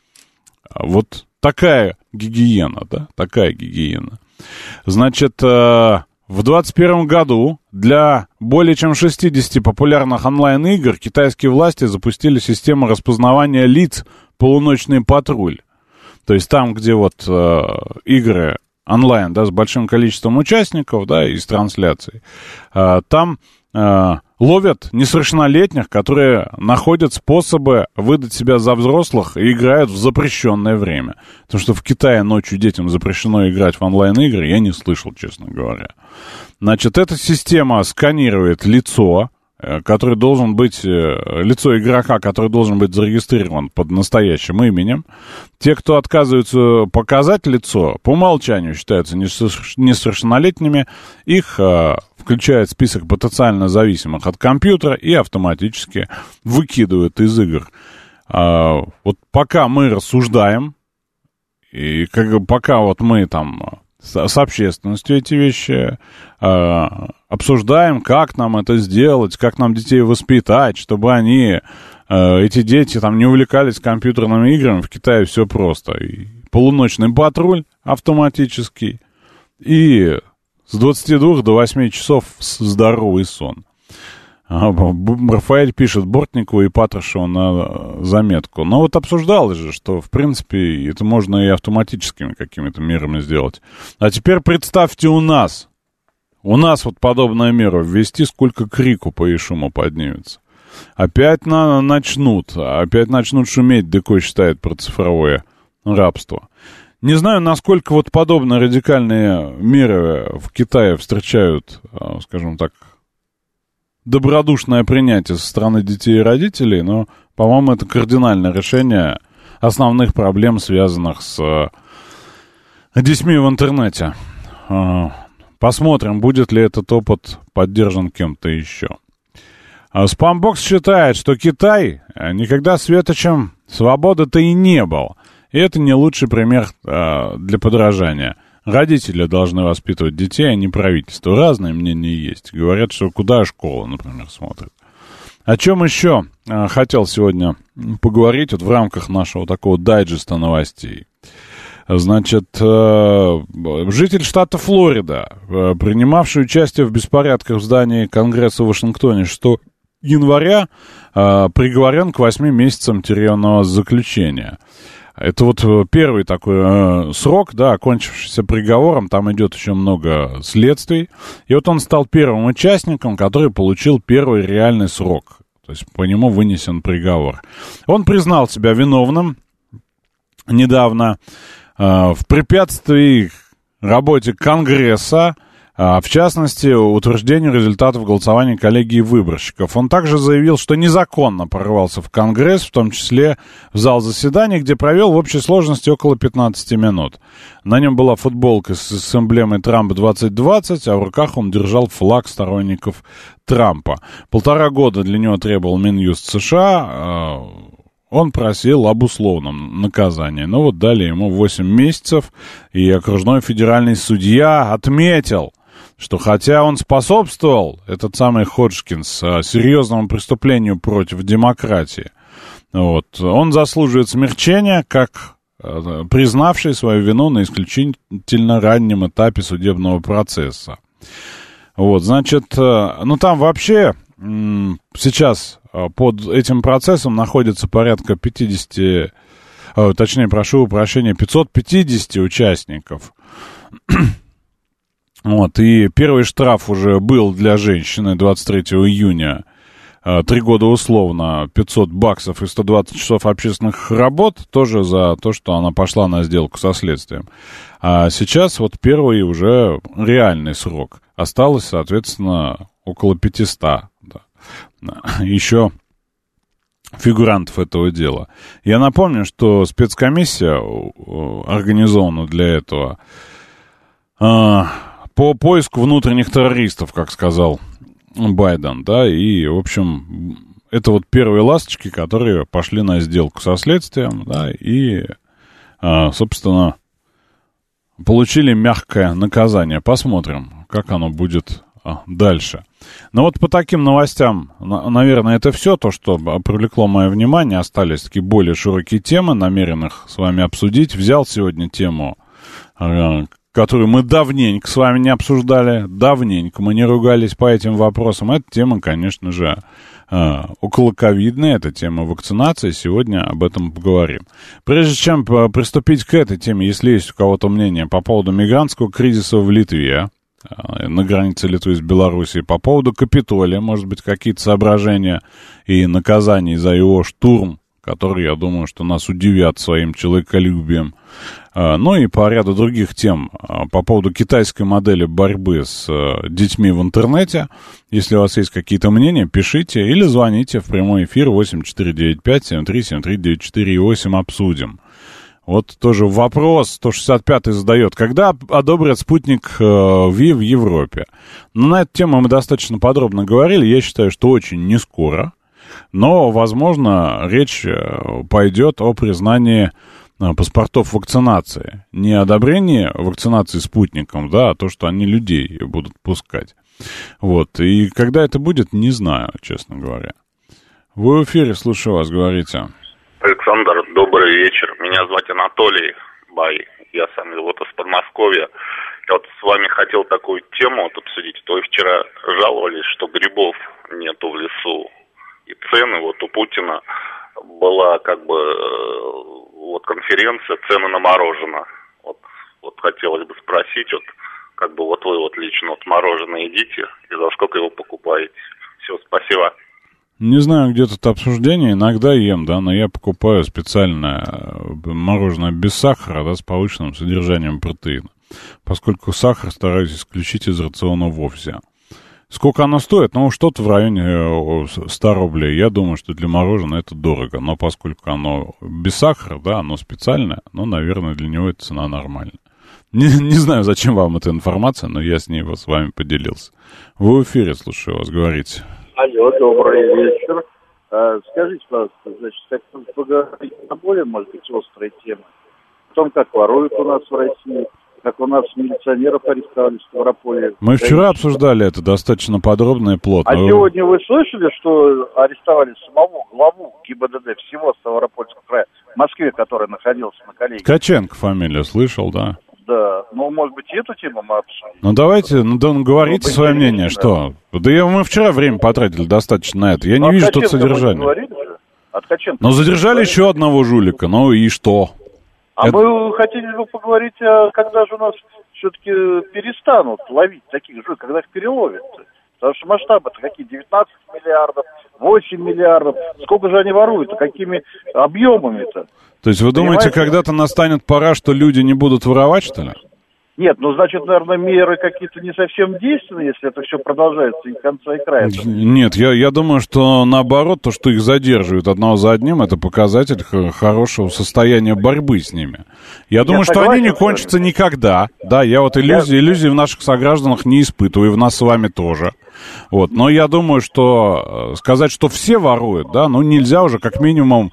Вот такая гигиена, да? Такая гигиена. Значит, в 2021 году для более чем 60 популярных онлайн-игр китайские власти запустили систему распознавания лиц «Полуночный патруль». То есть там, где вот игры онлайн, да, с большим количеством участников, да, из трансляций, там ловят несовершеннолетних, которые находят способы выдать себя за взрослых и играют в запрещенное время. Потому что в Китае ночью детям запрещено играть в онлайн-игры, я не слышал, честно говоря. Значит, эта система сканирует лицо, который должен быть, лицо игрока, который должен быть зарегистрирован под настоящим именем. Те, кто отказываются показать лицо, по умолчанию считаются несовершеннолетними, их включают в список потенциально зависимых от компьютера и автоматически выкидывают из игр. Вот пока мы рассуждаем, и пока вот мы там с общественностью эти вещи обсуждаем, как нам это сделать, как нам детей воспитать, чтобы они, эти дети, там, не увлекались компьютерными играми. В Китае все просто. И полуночный патруль автоматический, и с 22 до 8 часов здоровый сон. Рафаэль пишет Бортникову и Патрушеву на заметку. Но вот обсуждалось же, что, в принципе, это можно и автоматическими какими-то мерами сделать. А теперь представьте у нас вот подобную меру ввести, сколько крику и шуму поднимется. Опять начнут шуметь, Декой считает, про цифровое рабство. Не знаю, насколько вот подобные радикальные меры в Китае встречают, скажем так, добродушное принятие со стороны детей и родителей, но, по-моему, это кардинальное решение основных проблем, связанных с детьми в интернете. Посмотрим, будет ли этот опыт поддержан кем-то еще. Спамбокс считает, что Китай никогда светочем свободы-то и не был. И это не лучший пример для подражания. Родители должны воспитывать детей, а не правительство. Разные мнения есть. Говорят, что куда школа, например, смотрит. О чем еще хотел сегодня поговорить вот в рамках нашего такого дайджеста новостей. Значит, житель штата Флорида, принимавший участие в беспорядках в здании Конгресса в Вашингтоне 6 января, приговорен к 8 месяцам тюремного заключения. Это вот первый такой срок, да, окончившийся приговором, там идет еще много следствий. И вот он стал первым участником, который получил первый реальный срок. То есть по нему вынесен приговор. Он признал себя виновным недавно в препятствии работе Конгресса, в частности, утверждению результатов голосования коллегии выборщиков. Он также заявил, что незаконно прорвался в Конгресс, в том числе в зал заседаний, где провел в общей сложности около 15 минут. На нем была футболка с эмблемой Трамп 2020, а в руках он держал флаг сторонников Трампа. 1,5 года для него требовал Минюст США. Он просил об условном наказании. Но вот дали ему 8 месяцев, и окружной федеральный судья отметил, что хотя он способствовал, этот самый Ходжкинс, серьезному преступлению против демократии, вот, он заслуживает смягчения, как признавший свою вину на исключительно раннем этапе судебного процесса. Вот, значит, ну там вообще сейчас под этим процессом находится порядка 50, точнее, прошу прощения, 550 участников. Вот, и первый штраф уже был для женщины 23 июня. 3 года условно, $500 и 120 часов общественных работ, тоже за то, что она пошла на сделку со следствием. А сейчас вот первый уже реальный срок. Осталось, соответственно, около 500. Да. Еще фигурантов этого дела. Я напомню, что спецкомиссия организована для этого по поиску внутренних террористов, как сказал Байден, да, и, в общем, это вот первые ласточки, которые пошли на сделку со следствием, да, и, собственно, получили мягкое наказание. Посмотрим, как оно будет дальше. Но вот по таким новостям, наверное, это все, то, что привлекло мое внимание. Остались такие более широкие темы, намеренных с вами обсудить. Взял сегодня тему, которую мы давненько с вами не обсуждали, давненько мы не ругались по этим вопросам. Эта тема, конечно же, околоковидная, это тема вакцинации. Сегодня об этом поговорим. Прежде чем приступить к этой теме, если есть у кого-то мнение по поводу мигрантского кризиса в Литве, на границе Литвы с Белоруссией. По поводу Капитолия, может быть, какие-то соображения и наказаний за его штурм, которые, я думаю, что нас удивят своим человеколюбием. Ну и по ряду других тем. По поводу китайской модели борьбы с детьми в интернете. Если у вас есть какие-то мнения, пишите или звоните в прямой эфир 8495-7373-94-8, обсудим. Вот тоже вопрос 165-й задает. Когда одобрят спутник Ви в Европе? Ну, на эту тему мы достаточно подробно говорили. Я считаю, что очень не скоро. Но, возможно, речь пойдет о признании паспортов вакцинации. Не одобрение вакцинации спутником, да, а то, что они людей будут пускать. Вот. И когда это будет, не знаю, честно говоря. Вы в эфире, слушаю вас, говорите.
Александр, добрый вечер. Меня зовут Анатолий Бай. Я сам вот из Подмосковья. Я вот с вами хотел такую тему вот обсудить. То есть вчера жаловались, что грибов нету в лесу. И цены вот у Путина была как бы вот конференция «Цены на мороженое». Вот хотелось бы спросить, вот как бы вот вы вот лично вот мороженое едите и за сколько его покупаете? Все, спасибо.
Не знаю, где тут обсуждение, иногда ем, да, но я покупаю специальное мороженое без сахара, да, с повышенным содержанием протеина, поскольку сахар стараюсь исключить из рациона вовсе. Сколько оно стоит? Ну, что-то в районе 100 рублей. Я думаю, что для мороженого это дорого, но поскольку оно без сахара, да, оно специальное, ну, наверное, для него эта цена нормальная. Не знаю, зачем вам эта информация, но я с ней с вами поделился. Вы в эфире, слушаю вас, говорите.
Алло, добрый вечер. Скажите, пожалуйста, значит, как-то поговорить о более, может быть, острой теме. О том, как воруют у нас в России, как у нас милиционеров арестовали в Ставрополе.
Мы вчера обсуждали это достаточно подробно и плотно.
А сегодня вы слышали, что арестовали самого главу ГИБДД всего Ставропольского края в Москве, который находился на коллегии?
Ткаченко фамилия, слышал, да?
Да, ну, может быть, эту тему мы обсудим.
Ну, давайте, говорите свое мнение, что? Да мы вчера время потратили достаточно на это. Я не вижу тут содержания. Но задержали еще одного жулика, ну и что?
А мы хотели бы поговорить, когда же у нас все-таки перестанут ловить таких жуликов, когда их переловят. Потому что масштабы-то какие? 19 миллиардов, 8 миллиардов. Сколько же они воруют? Какими объемами-то?
То есть вы думаете, когда-то настанет пора, что люди не будут воровать, что ли?
Нет, ну, значит, наверное, меры какие-то не совсем действенные, если это все продолжается и конца и края.
Нет, я думаю, что наоборот, то, что их задерживают одного за одним, это показатель хорошего состояния борьбы с ними. Я думаю, что они не кончатся никогда. Да, я вот иллюзий в наших согражданах не испытываю, и в нас с вами тоже. Вот. Но я думаю, что сказать, что все воруют, да, ну нельзя уже, как минимум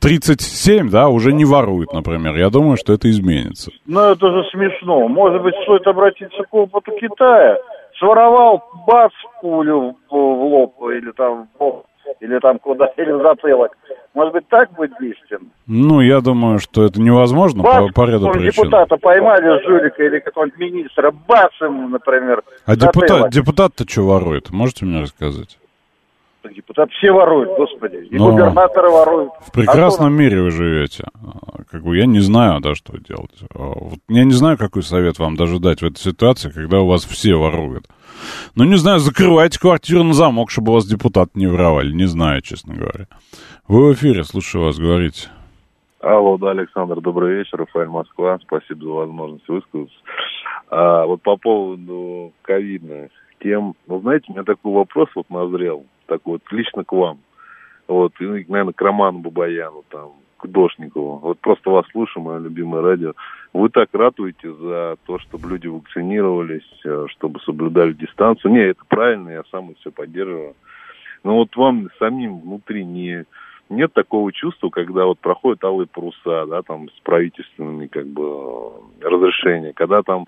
37, да, уже не воруют, например. Я думаю, что это изменится.
Ну, это же смешно. Может быть, стоит обратиться к опыту Китая. Своровал, бац, пулю в лоб, или там в бок, или там куда, или в затылок. Может быть, так будет действенен?
Ну, я думаю, что это невозможно по ряду причин.
Депутата поймали жулика или какого-нибудь министра, бац ему, например.
А депутат-то что ворует? Можете мне рассказать?
Депутат все воруют, господи. И губернаторы воруют.
В прекрасном мире вы живете. Как бы я не знаю, да, что делать. Вот я не знаю, какой совет вам даже дать в этой ситуации, когда у вас все воруют. Ну, не знаю, закрывайте квартиру на замок, чтобы у вас депутаты не воровали. Не знаю, честно говоря. Вы в эфире, слушаю вас, говорите.
Алло, да, Александр, добрый вечер, Рафаэль, Москва. Спасибо за возможность высказаться. Вот по поводу ковидных тем, ну, знаете, у меня такой вопрос вот назрел, такой вот лично к вам. Вот, и, наверное, к Роману Бабаяну, там, к Дошникову. Вот просто вас слушаю, мое любимое радио. Вы так ратуете за то, чтобы люди вакцинировались, чтобы соблюдали дистанцию. Не, это правильно, я сам это все поддерживаю. Но вот вам самим внутри нет такого чувства, когда вот проходят алые паруса, да, там, с правительственными, как бы, разрешения, когда там...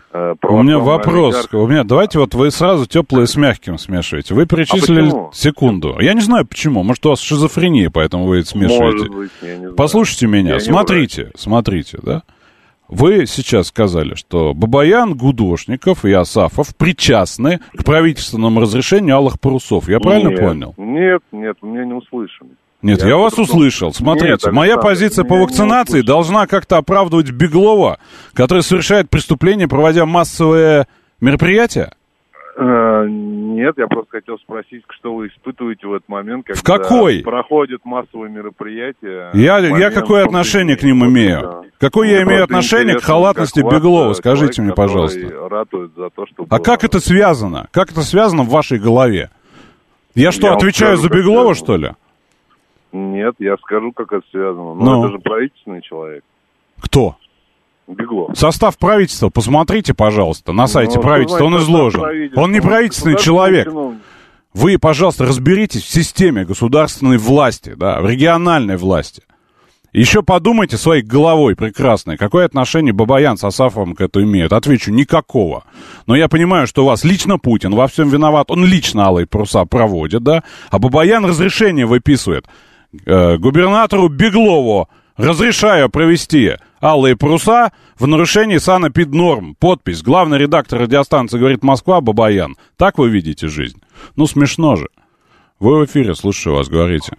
У меня вопрос. Давайте вот вы сразу теплое с мягким смешиваете. Вы перечислили секунду. Я не знаю почему. Может, у вас шизофрения, поэтому вы это смешиваете. Может быть, я не знаю. Послушайте меня. Смотрите, да. Вы сейчас сказали, что Бабаян, Гудошников и Асафов причастны к правительственному разрешению алых парусов. Я правильно понял? Нет, вы меня не услышали. Нет, я вас услышал. Смотрите, моя позиция по вакцинации должна как-то оправдывать Беглова, который совершает преступление, проводя массовые
мероприятие?
Нет, я просто хотел спросить, что вы испытываете в этот момент, когда
в какой?
проходят массовые мероприятия.
Я какое отношение к ним имею? Да. Какое я имею отношение к халатности Беглова? Скажите мне, пожалуйста.
Ратует за то, чтобы...
А как это связано? Как это связано в вашей голове? Я что, отвечаю за Беглова, что ли?
Нет, я скажу, как это связано. Но это же правительственный человек.
Кто?
Беглов.
Состав правительства, посмотрите, пожалуйста, на сайте правительства, он изложен. Он не правительственный человек. Вы, пожалуйста, разберитесь в системе государственной власти, да, в региональной власти. Еще подумайте своей головой прекрасной, какое отношение Бабаян с Асафовым к этому имеют. Отвечу, никакого. Но я понимаю, что у вас лично Путин во всем виноват, он лично алые паруса проводит, да, а Бабаян разрешение выписывает губернатору Беглову. Разрешаю провести алые паруса в нарушении санэпиднорм. Подпись. Главный редактор радиостанции «Говорит Москва» Бабаян. Так вы видите жизнь? Ну, смешно же. Вы в эфире, слушаю вас, говорите.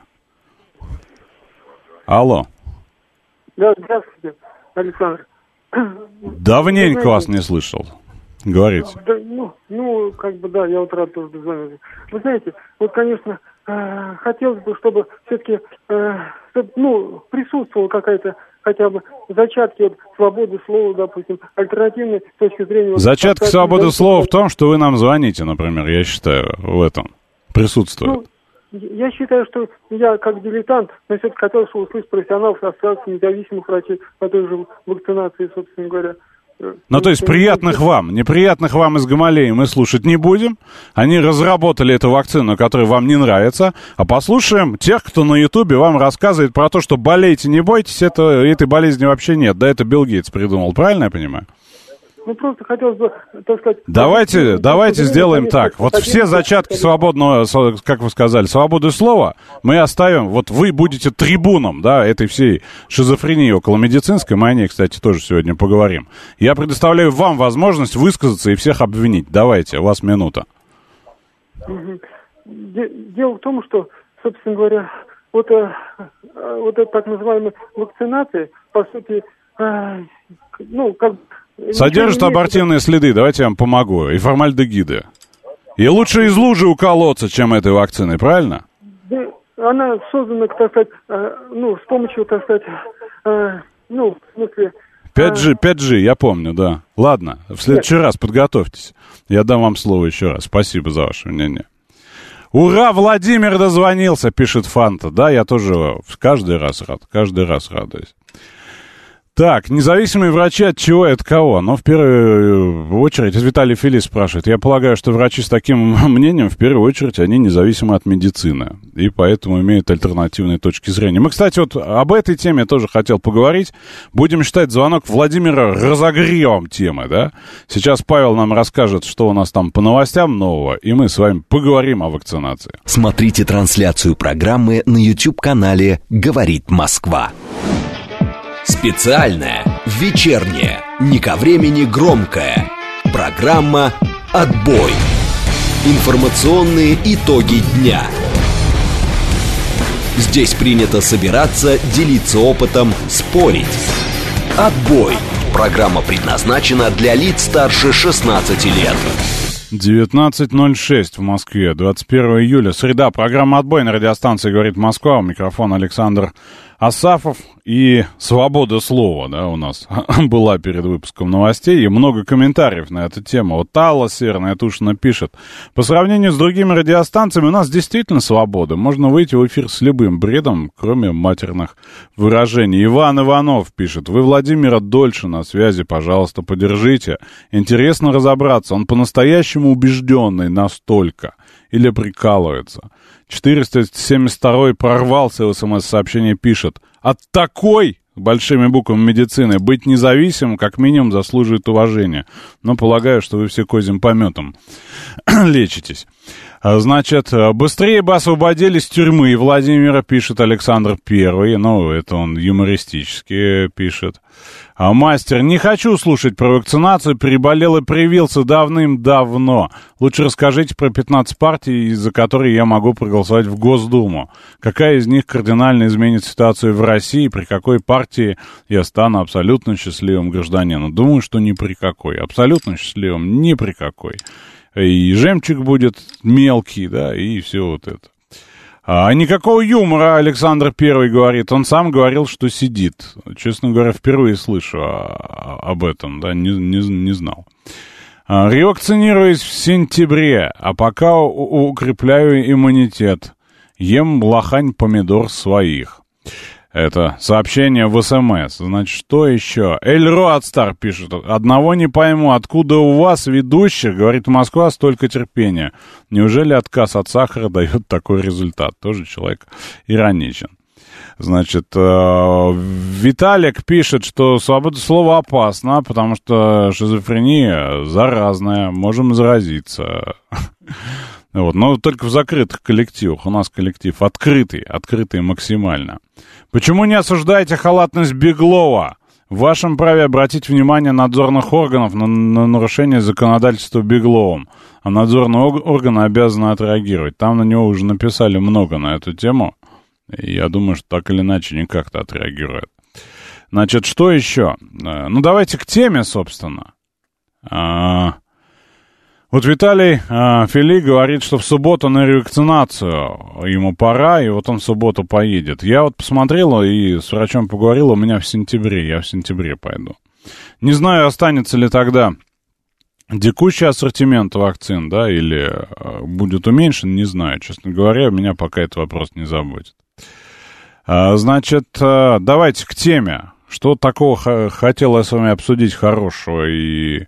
Алло.
Да, здравствуйте, Александр.
Давненько вас не слышал. Говорите.
Да, да, я вот рад тоже дозвонился. Вы знаете, вот, конечно, хотелось бы, чтобы все-таки присутствовала какая-то хотя бы зачатки от свободы слова, допустим, альтернативной с точки зрения...
Зачатки свободы слова в том, что вы нам звоните, например, я считаю, в этом присутствует.
Я считаю, что я как дилетант, но все-таки хотел, чтобы услышать профессионалов Ассоциации независимых врачей по той же вакцинации, собственно говоря.
Ну, то есть приятных вам, неприятных вам из Гамалеи мы слушать не будем. Они разработали эту вакцину, которая вам не нравится. А послушаем тех, кто на Ютубе вам рассказывает про то, что болейте, не бойтесь, этой болезни вообще нет. Да, это Билл Гейтс придумал, правильно я понимаю?
Ну, просто хотелось бы, так сказать...
Давайте сделаем так. Вот все зачатки свободного, как вы сказали, свободы слова мы оставим. Вот вы будете трибуном, да, этой всей шизофрении околомедицинской. Мы о ней, кстати, тоже сегодня поговорим. Я предоставляю вам возможность высказаться и всех обвинить. Давайте, у вас минута.
Дело в том, что, собственно говоря, вот эта так называемая вакцинация, по сути,
содержит абортивные следы, давайте я вам помогу, и формальдегиды. И лучше из лужи уколоться, чем этой вакциной, правильно?
Да, она создана, так сказать, с помощью, так сказать, в смысле...
5G, я помню, да. Ладно, в следующий раз подготовьтесь. Я дам вам слово еще раз. Спасибо за ваше мнение. Ура, Владимир дозвонился, пишет Фанта. Да, я тоже каждый раз радуюсь. Так, независимые врачи от чего и от кого? Но в первую очередь, Виталий Филис спрашивает, я полагаю, что врачи с таким мнением, в первую очередь, они независимы от медицины, и поэтому имеют альтернативные точки зрения. Мы, кстати, вот об этой теме тоже хотел поговорить. Будем считать звонок Владимира разогревом темы, да? Сейчас Павел нам расскажет, что у нас там по новостям нового, и мы с вами поговорим о вакцинации.
Смотрите трансляцию программы на YouTube-канале «Говорит Москва». Специальная, вечерняя, не ко времени громкая. Программа «Отбой». Информационные итоги дня. Здесь принято собираться, делиться опытом, спорить. «Отбой». Программа предназначена для лиц старше 16 лет.
19:06 в Москве, 21 июля, среда, программа «Отбой» на радиостанции «Говорит Москва», у микрофона Александр Асафов и «Свобода слова», да, у нас была перед выпуском новостей, и много комментариев на эту тему. Вот Алла Северная Тушина пишет, по сравнению с другими радиостанциями у нас действительно свобода, можно выйти в эфир с любым бредом, кроме матерных выражений. Иван Иванов пишет, вы Владимира дольше на связи, пожалуйста, поддержите, интересно разобраться, он по-настоящему убежденный настолько или прикалывается. 472-й прорвался в СМС-сообщение, пишет, от такой, большими буквами медицины, быть независимым, как минимум, заслуживает уважения. Но полагаю, что вы все козьим пометом лечитесь. Значит, быстрее бы освободили из тюрьмы Владимира, пишет Александр Первый. Ну, это он юмористически пишет. Мастер, не хочу слушать про вакцинацию, переболел и привился давным-давно. Лучше расскажите про 15 партий, за которые я могу проголосовать в Госдуму. Какая из них кардинально изменит ситуацию в России, при какой партии я стану абсолютно счастливым гражданином? Думаю, что ни при какой. Абсолютно счастливым ни при какой. И жемчуг будет мелкий, да, и все вот это. Никакого юмора, Александр Первый говорит. Он сам говорил, что сидит. Честно говоря, впервые слышу об этом, да, не знал. Ревакцинируюсь в сентябре, а пока укрепляю иммунитет. Ем лохань помидор своих. Это сообщение в СМС. Значит, что еще? Эльроадстар пишет. Одного не пойму, откуда у вас, ведущих, говорит Москва, столько терпения. Неужели отказ от сахара дает такой результат? Тоже человек ироничен. Значит, Виталик пишет, что свобода слова опасна, потому что шизофрения заразная, можем заразиться. Вот, но только в закрытых коллективах. У нас коллектив открытый максимально. Почему не осуждаете халатность Беглова? В вашем праве обратить внимание надзорных органов на нарушение законодательства Бегловым. А надзорные органы обязаны отреагировать. Там на него уже написали много на эту тему. И я думаю, что так или иначе не как-то отреагирует. Значит, что еще? Ну, давайте к теме, собственно. Вот Виталий Фили говорит, что в субботу на ревакцинацию ему пора, и вот он в субботу поедет. Я вот посмотрел и с врачом поговорил, у меня в сентябре, я в сентябре пойду. Не знаю, останется ли тогда текущий ассортимент вакцин, да, или будет уменьшен, не знаю. Честно говоря, меня пока этот вопрос не заботит. Значит, давайте к теме. Что такого хотел я с вами обсудить хорошего и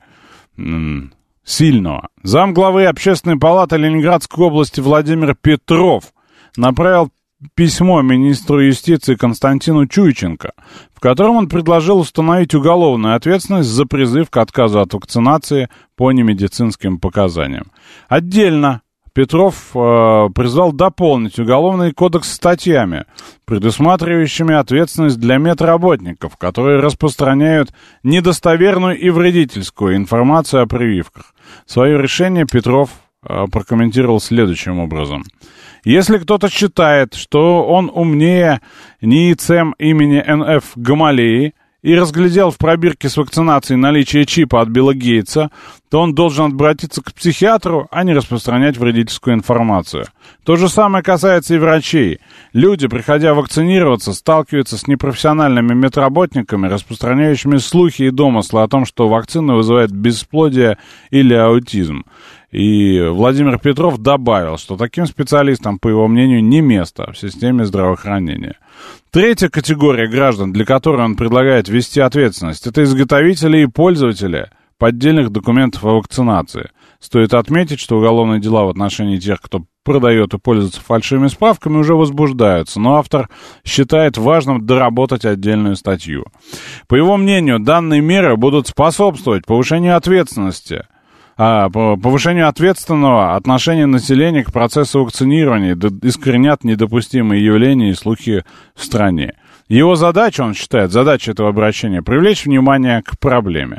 сильного? Замглавы Общественной палаты Ленинградской области Владимир Петров направил письмо министру юстиции Константину Чуйченко, в котором он предложил установить уголовную ответственность за призыв к отказу от вакцинации по немедицинским показаниям. Отдельно Петров призвал дополнить Уголовный кодекс статьями, предусматривающими ответственность для медработников, которые распространяют недостоверную и вредительскую информацию о прививках. Свое решение Петров прокомментировал следующим образом. Если кто-то считает, что он умнее НИИЦЕМ имени Н.Ф. Гамалеи и разглядел в пробирке с вакцинацией наличие чипа от Билла Гейтса, то он должен обратиться к психиатру, а не распространять вредительскую информацию. То же самое касается и врачей. Люди, приходя вакцинироваться, сталкиваются с непрофессиональными медработниками, распространяющими слухи и домыслы о том, что вакцина вызывает бесплодие или аутизм. И Владимир Петров добавил, что таким специалистам, по его мнению, не место в системе здравоохранения. Третья категория граждан, для которой он предлагает ввести ответственность, это изготовители и пользователи поддельных документов о вакцинации. Стоит отметить, что уголовные дела в отношении тех, кто продает и пользуется фальшивыми справками, уже возбуждаются, но автор считает важным доработать отдельную статью. По его мнению, данные меры будут способствовать повышению ответственности, повышению ответственного отношения населения к процессу вакцинирования, искоренят недопустимые явления и слухи в стране. Его задача, он считает, задача этого обращения — привлечь внимание к проблеме.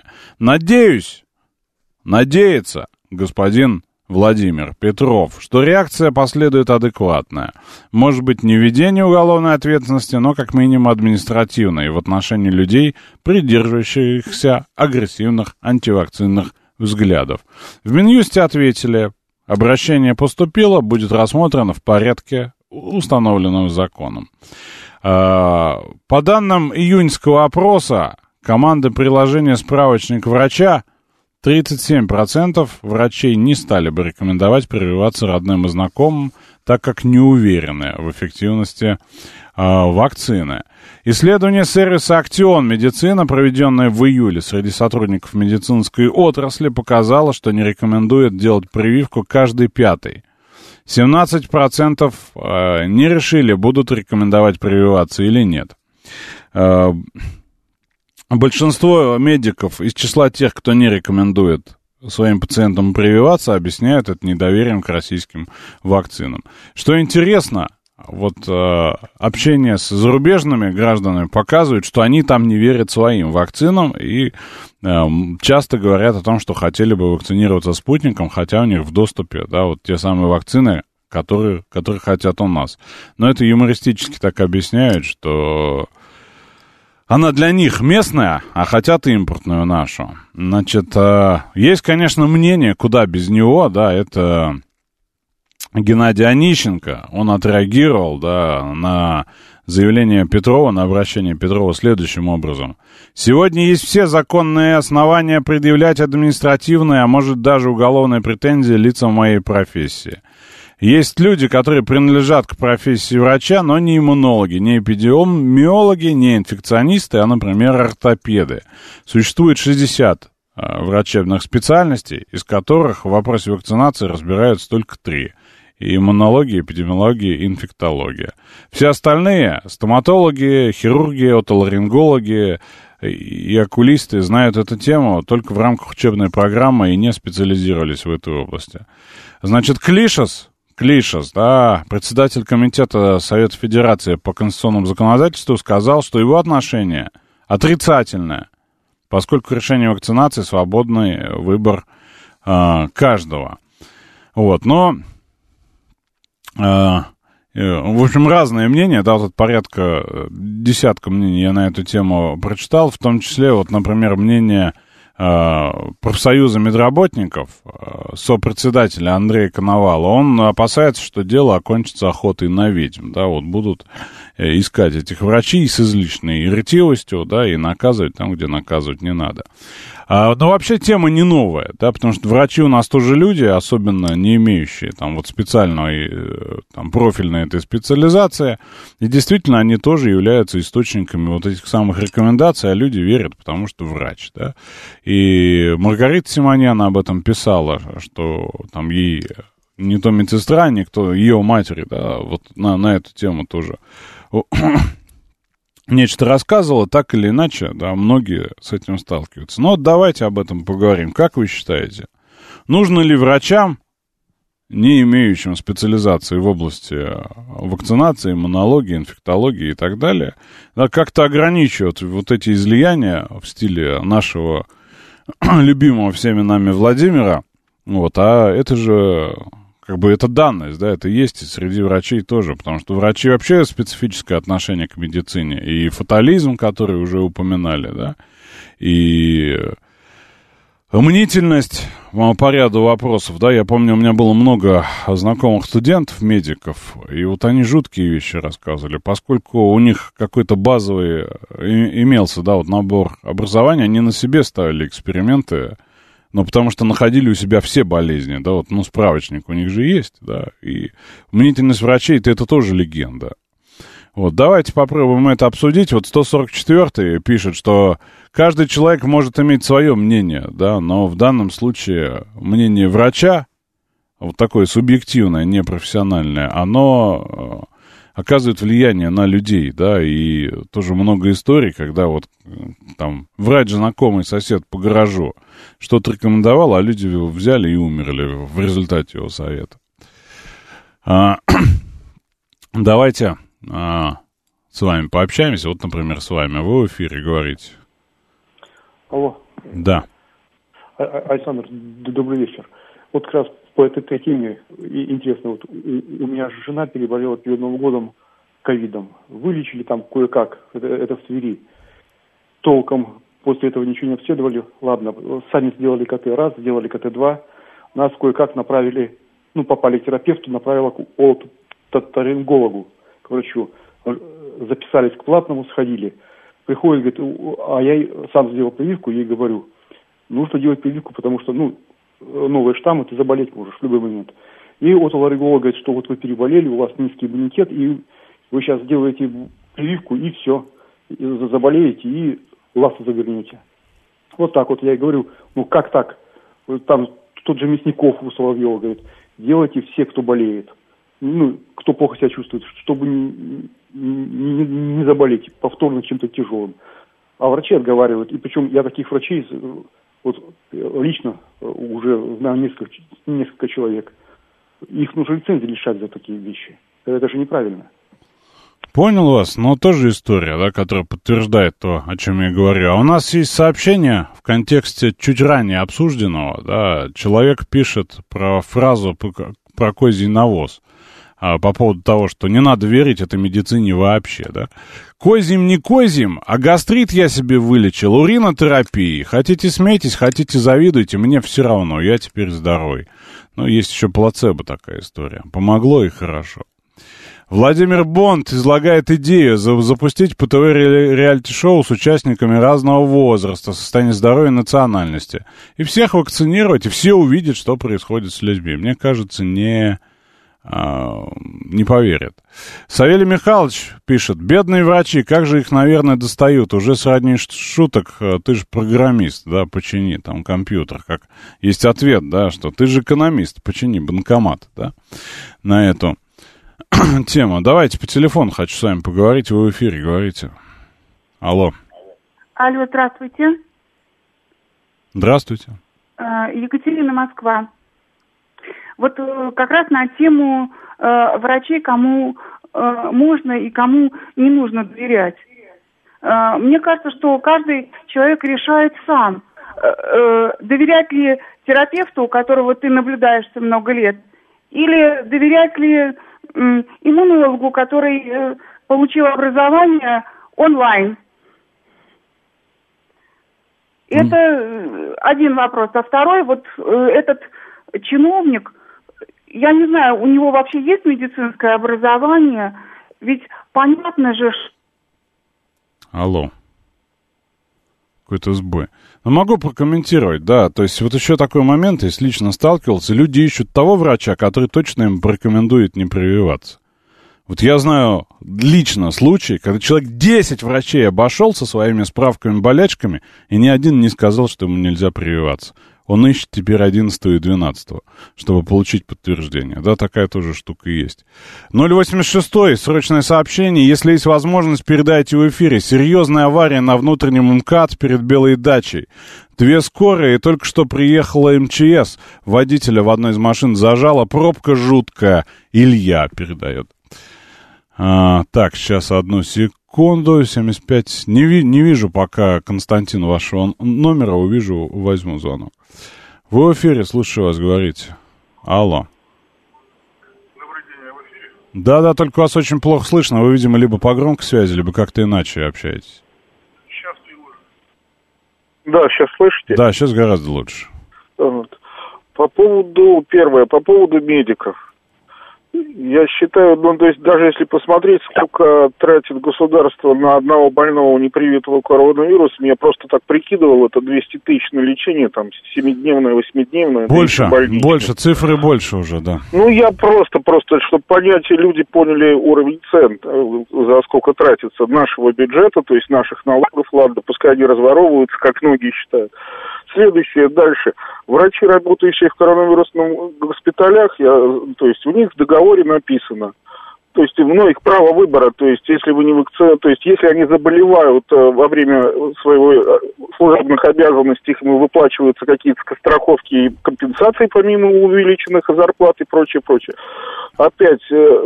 Надеется господин Владимир Петров, что реакция последует адекватная. Может быть, не введение уголовной ответственности, но как минимум административной в отношении людей, придерживающихся агрессивных антивакцинных взглядов. В Минюсте ответили, обращение поступило, будет рассмотрено в порядке, установленном законом. По данным июньского опроса команды приложения «Справочник врача», 37% врачей не стали бы рекомендовать прививаться родным и знакомым, так как не уверены в эффективности вакцины. Исследование сервиса «Актион Медицина», проведенное в июле среди сотрудников медицинской отрасли, показало, что не рекомендует делать прививку каждый пятый. 17% не решили, будут рекомендовать прививаться или нет. Большинство медиков из числа тех, кто не рекомендует своим пациентам прививаться, объясняют это недоверием к российским вакцинам. Что интересно, вот общение с зарубежными гражданами показывает, что они там не верят своим вакцинам и часто говорят о том, что хотели бы вакцинироваться спутником, хотя у них в доступе, да, вот те самые вакцины, которые хотят у нас. Но это юмористически так объясняют, что она для них местная, а хотят импортную нашу. Значит, есть, конечно, мнение, куда без него, да, это Геннадий Онищенко. Он отреагировал, да, на заявление Петрова, на обращение Петрова следующим образом. Сегодня есть все законные основания предъявлять административные, а может даже уголовные претензии лицам моей профессии. Есть люди, которые принадлежат к профессии врача, но не иммунологи, не эпидемиологи, не инфекционисты, а, например, ортопеды. Существует 60 врачебных специальностей, из которых в вопросе вакцинации разбираются только 3. Иммунология, эпидемиология и инфектология. Все остальные, стоматологи, хирурги, отоларингологи и окулисты, знают эту тему только в рамках учебной программы и не специализировались в этой области. Значит, Клишес, да, председатель комитета Совета Федерации по конституционному законодательству, сказал, что его отношение отрицательное, поскольку решение вакцинации — свободный выбор каждого. Вот, но, в общем, разные мнения, да, вот порядка десятка мнений я на эту тему прочитал, в том числе, вот, например, мнение профсоюза медработников, сопредседателя Андрея Коновала. Он опасается, что дело окончится охотой на ведьм, да, вот будут искать этих врачей с излишней ретивостью, да, и наказывать там, где наказывать не надо. Но вообще тема не новая, да, потому что врачи у нас тоже люди, особенно не имеющие там вот специальной, там, профильной этой специализации, и действительно они тоже являются источниками вот этих самых рекомендаций, а люди верят, потому что врач, да. И Маргарита Симоньян об этом писала, что там ей не то медсестра, не кто, ее матери, да, вот на эту тему тоже нечто рассказывала, так или иначе, да, многие с этим сталкиваются. Но вот давайте об этом поговорим. Как вы считаете, нужно ли врачам, не имеющим специализации в области вакцинации, иммунологии, инфектологии и так далее, да, как-то ограничивать вот эти излияния в стиле нашего любимого всеми нами Владимира, вот, а это же, как бы, это данность, да, это есть и среди врачей тоже, потому что врачи вообще специфическое отношение к медицине, и фатализм, который уже упоминали, да, и мнительность по ряду вопросов, да, я помню, у меня было много знакомых студентов, медиков, и вот они жуткие вещи рассказывали, поскольку у них какой-то базовый имелся, да, вот набор образования, они на себе ставили эксперименты, но потому что находили у себя все болезни, да, вот, ну, справочник у них же есть, да, и мнительность врачей-то это тоже легенда. Вот, давайте попробуем это обсудить. Вот 144-й пишет, что каждый человек может иметь свое мнение, да, но в данном случае мнение врача, вот такое субъективное, непрофессиональное, оно оказывает влияние на людей, да, и тоже много историй, когда вот там врач, знакомый сосед по гаражу что-то рекомендовал, а люди его взяли и умерли в результате его совета. Давайте с вами пообщаемся. Вот, например, с вами. Вы в эфире говорите.
Алло.
Да.
Александр, добрый вечер. Вот как раз по этой теме интересно. Вот у меня жена переболела перед Новым годом ковидом. Вылечили там кое-как. Это в Твери. Толком после этого ничего не обследовали. Ладно, сами сделали КТ-1, сделали КТ-2. Нас кое-как направили, ну, попали к терапевту, направила к отоларингологу, к врачу. Записались к платному, сходили. Приходит, говорит, а я сам сделал прививку, ей говорю, нужно делать прививку, потому что, ну, новые штаммы, ты заболеть можешь в любой момент. И отоларинголог говорит, что вот вы переболели, у вас низкий иммунитет, и вы сейчас делаете прививку, и все. И заболеете, и ласты завернете. Вот так вот я и говорю, ну как так? Там тот же Мясников у Соловьева говорит, делайте все, кто болеет. Ну, кто плохо себя чувствует, чтобы не заболеть повторно чем-то тяжелым. А врачи отговаривают. И причем я таких врачей вот лично уже знаю несколько человек, их нужно лицензии лишать за такие вещи. Это же неправильно.
Понял вас, но тоже история, да, которая подтверждает то, о чем я говорю. А у нас есть сообщение в контексте чуть ранее обсужденного, да, человек пишет про фразу про козий навоз, по поводу того, что не надо верить этой медицине вообще, да. Козьим не козьим, а гастрит я себе вылечил, уринотерапией. Хотите смейтесь, хотите завидуйте, мне все равно, я теперь здоровый. Но есть еще плацебо такая история. Помогло и хорошо. Владимир Бонд излагает идею запустить по ТВ реалити-шоу с участниками разного возраста, состояния здоровья и национальности. И всех вакцинировать, и все увидят, что происходит с людьми. Мне кажется, не поверят. Савелий Михайлович пишет: бедные врачи, как же их, наверное, достают. Уже сродни шуток, ты же программист, да, почини там компьютер. Как есть ответ, да, что ты же экономист, почини банкомат, да, на эту тему. Давайте по телефону хочу с вами поговорить. Вы в эфире говорите. Алло.
Алло, здравствуйте.
Здравствуйте.
Екатерина, Москва. Вот как раз на тему врачей, кому можно и кому не нужно доверять. Мне кажется, что каждый человек решает сам, доверять ли терапевту, у которого ты наблюдаешься много лет, или доверять ли иммунологу, который получил образование онлайн. Это один вопрос. А второй, вот этот чиновник, я не знаю, у него вообще есть медицинское образование? Ведь понятно же...
Алло. Какой-то сбой. Но могу прокомментировать, да. То есть вот еще такой момент, если лично сталкивался, люди ищут того врача, который точно им порекомендует не прививаться. Вот я знаю лично случай, когда человек 10 врачей обошел со своими справками, болячками, и ни один не сказал, что ему нельзя прививаться. Он ищет теперь 11 и 12, чтобы получить подтверждение. Да, такая тоже штука есть. 086, срочное сообщение. Если есть возможность, передайте в эфире. Серьезная авария на внутреннем МКАД перед Белой дачей. 2 скорые, и только что приехала МЧС. Водителя в одной из машин зажала. Пробка жуткая. Илья передает. Так, сейчас одну секунду. 75. Не вижу пока, Константин, вашего номера. Увижу, возьму звонок. Вы в эфире, слушаю вас, говорите. Алло.
Добрый день, я в эфире.
Да, только вас очень плохо слышно. Вы, видимо, либо по громкой связи, либо как-то иначе общаетесь.
Сейчас лучше. Да, сейчас слышите?
Да, сейчас гораздо лучше.
Вот. По поводу медиков. Я считаю, то есть даже если посмотреть, сколько тратит государство на одного больного непривитого коронавирусом, я просто так прикидывал, это 200 тысяч на лечение, там, 7-дневное, 8-дневное.
Больше, цифры больше уже, да.
Я просто, чтобы понять, люди поняли уровень цен, за сколько тратится нашего бюджета, то есть наших налогов, ладно, пускай они разворовываются, как многие считают. Следующее, дальше. Врачи, работающие в коронавирусных госпиталях, то есть у них в договоре написано, то есть их право выбора, то есть если вы не то есть если они заболевают во время своего служебных обязанностей, им выплачиваются какие-то страховки и компенсации помимо увеличенных зарплат и прочее. Опять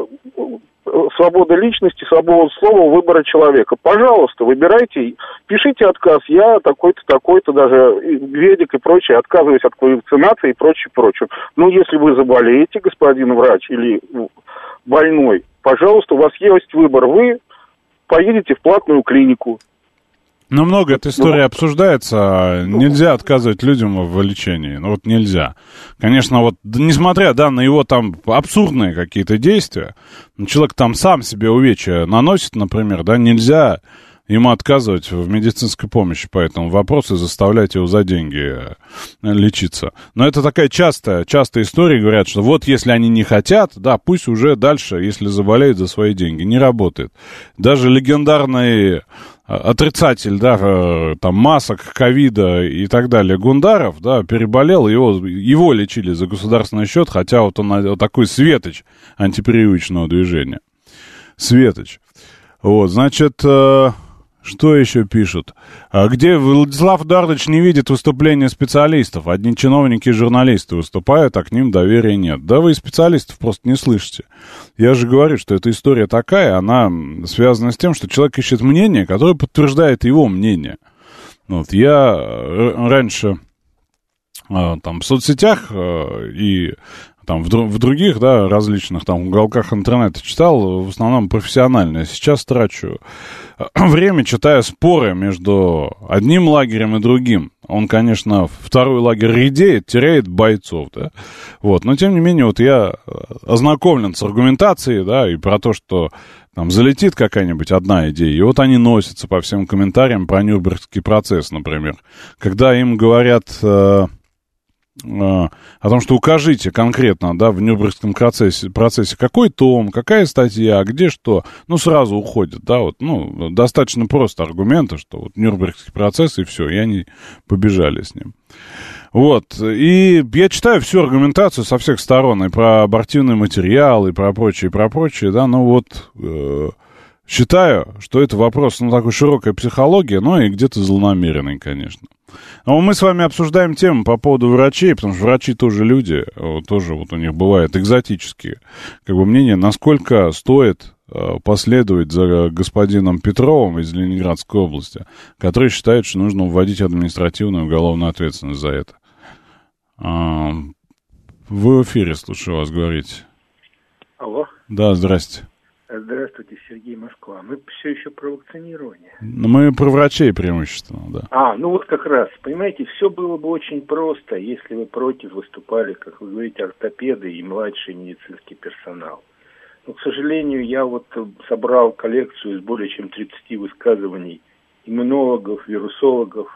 свобода личности, свобода слова, выбора человека. Пожалуйста, выбирайте, пишите отказ. Я такой-то, такой-то, даже медик и прочее, отказываюсь от вакцинации и прочее. Если вы заболеете, господин врач, или больной, пожалуйста, у вас есть выбор. Вы поедете в платную клинику.
Но много эта история обсуждается. Нельзя отказывать людям в лечении. Нельзя. Конечно, несмотря, на его там абсурдные какие-то действия, человек там сам себе увечья наносит, например, нельзя ему отказывать в медицинской помощи по этому вопросу и заставлять его за деньги лечиться. Но это такая частая история, говорят, что если они не хотят, пусть уже дальше, если заболеют за свои деньги. Не работает. Даже легендарный отрицатель, там, масок, ковида и так далее, Гундаров, переболел, его лечили за государственный счет, хотя он такой светоч антипрививочного движения. Светоч. Значит, Что еще пишут? Где Владислав Эдуардович не видит выступления специалистов. Одни чиновники и журналисты выступают, а к ним доверия нет. Да вы специалистов просто не слышите. Я же говорю, что эта история такая, она связана с тем, что человек ищет мнение, которое подтверждает его мнение. Вот, я раньше там в соцсетях и там в других, да, различных там уголках интернета читал, в основном профессионально. Сейчас трачу время, читая споры между одним лагерем и другим. Он, конечно, второй лагерь редеет, теряет бойцов, да. Вот, но тем не менее, вот я ознакомлен с аргументацией, да, и про то, что там залетит какая-нибудь одна идея, и вот они носятся по всем комментариям про Нюрнбергский процесс, например. Когда им говорят о том, что укажите конкретно, да, в Нюрнбергском процессе какой том, какая статья, где что, ну, сразу уходят, да, вот, ну, достаточно просто аргументы, что вот Нюрнбергский процесс, и все, и они побежали с ним. Вот, и я читаю всю аргументацию со всех сторон, и про абортивный материал, и про прочее, да, ну, вот, считаю, что это вопрос, ну, такой широкой психологии, но и где-то злонамеренный, конечно. Но мы с вами обсуждаем тему по поводу врачей, потому что врачи тоже люди, тоже вот у них бывают экзотические, как бы, мнения, насколько стоит последовать за господином Петровым из Ленинградской области, который считает, что нужно вводить административную и уголовную ответственность за это. Вы в эфире, слушаю вас, говорите.
Алло.
Да, здрасте.
Здравствуйте, Сергей, Москва. Мы все еще про вакцинирование.
Мы про врачей преимущественно, да.
Ну вот как раз, понимаете, все было бы очень просто, если бы против выступали, как вы говорите, ортопеды и младший медицинский персонал. Но, к сожалению, я вот собрал коллекцию из более чем 30 высказываний иммунологов, вирусологов,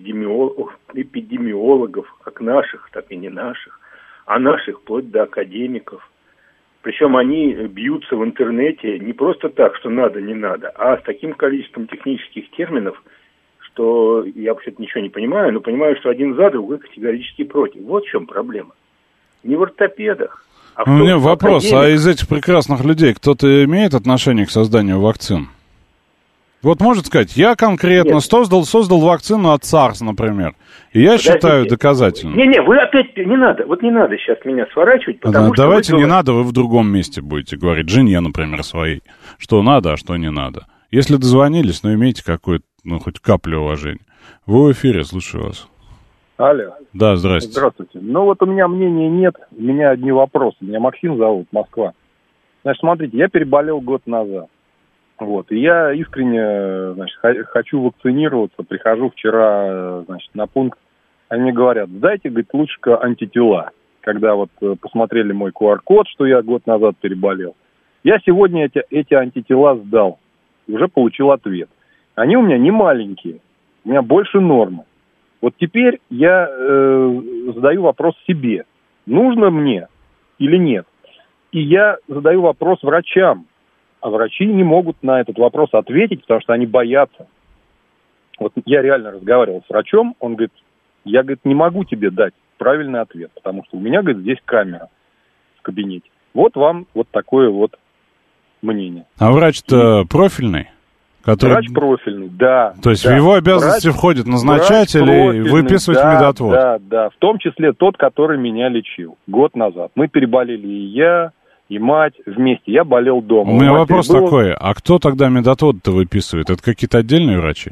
эпидемиологов, как наших, так и не наших, а наших вплоть до академиков. Причем они бьются в интернете не просто так, что надо, не надо, а с таким количеством технических терминов, что я вообще-то ничего не понимаю, но понимаю, что один за, другой категорически против. Вот в чем проблема. Не в ортопедах, а в том,
у меня вопрос,
академиках.
А из этих прекрасных людей кто-то имеет отношение к созданию вакцин? Вот может сказать, я конкретно создал вакцину от SARS, например, и я считаю доказательным.
Не, вы опять не надо сейчас меня сворачивать, потому что...
Давайте не надо, вы в другом месте будете говорить, жене, например, своей, что надо, а что не надо. Если дозвонились, имейте какую-то, хоть каплю уважения. Вы в эфире, слушаю вас.
Алло.
Да, здрасте.
Здравствуйте. Вот у меня мнения нет, у меня одни вопросы. Меня Максим зовут, Москва. Значит, смотрите, я переболел год назад. Вот, и я искренне, хочу вакцинироваться, прихожу вчера, на пункт, они мне говорят, сдайте, говорит, лучше антитела, когда вот посмотрели мой QR-код, что я год назад переболел. Я сегодня эти антитела сдал, уже получил ответ. Они у меня не маленькие, у меня больше нормы. Вот теперь я задаю вопрос себе, нужно мне или нет. И я задаю вопрос врачам. А врачи не могут на этот вопрос ответить, потому что они боятся. Вот я реально разговаривал с врачом, он говорит, я, говорит, не могу тебе дать правильный ответ, потому что у меня, говорит, здесь камера в кабинете. Вот вам вот такое вот мнение.
А врач-то профильный?
Врач профильный, да.
То есть в его обязанности входит назначать или выписывать медотвод?
Да, в том числе тот, который меня лечил год назад. Мы переболели и я, и мать вместе. Я болел дома.
У меня вопрос такой, а кто тогда медотвод-то выписывает? Это какие-то отдельные врачи?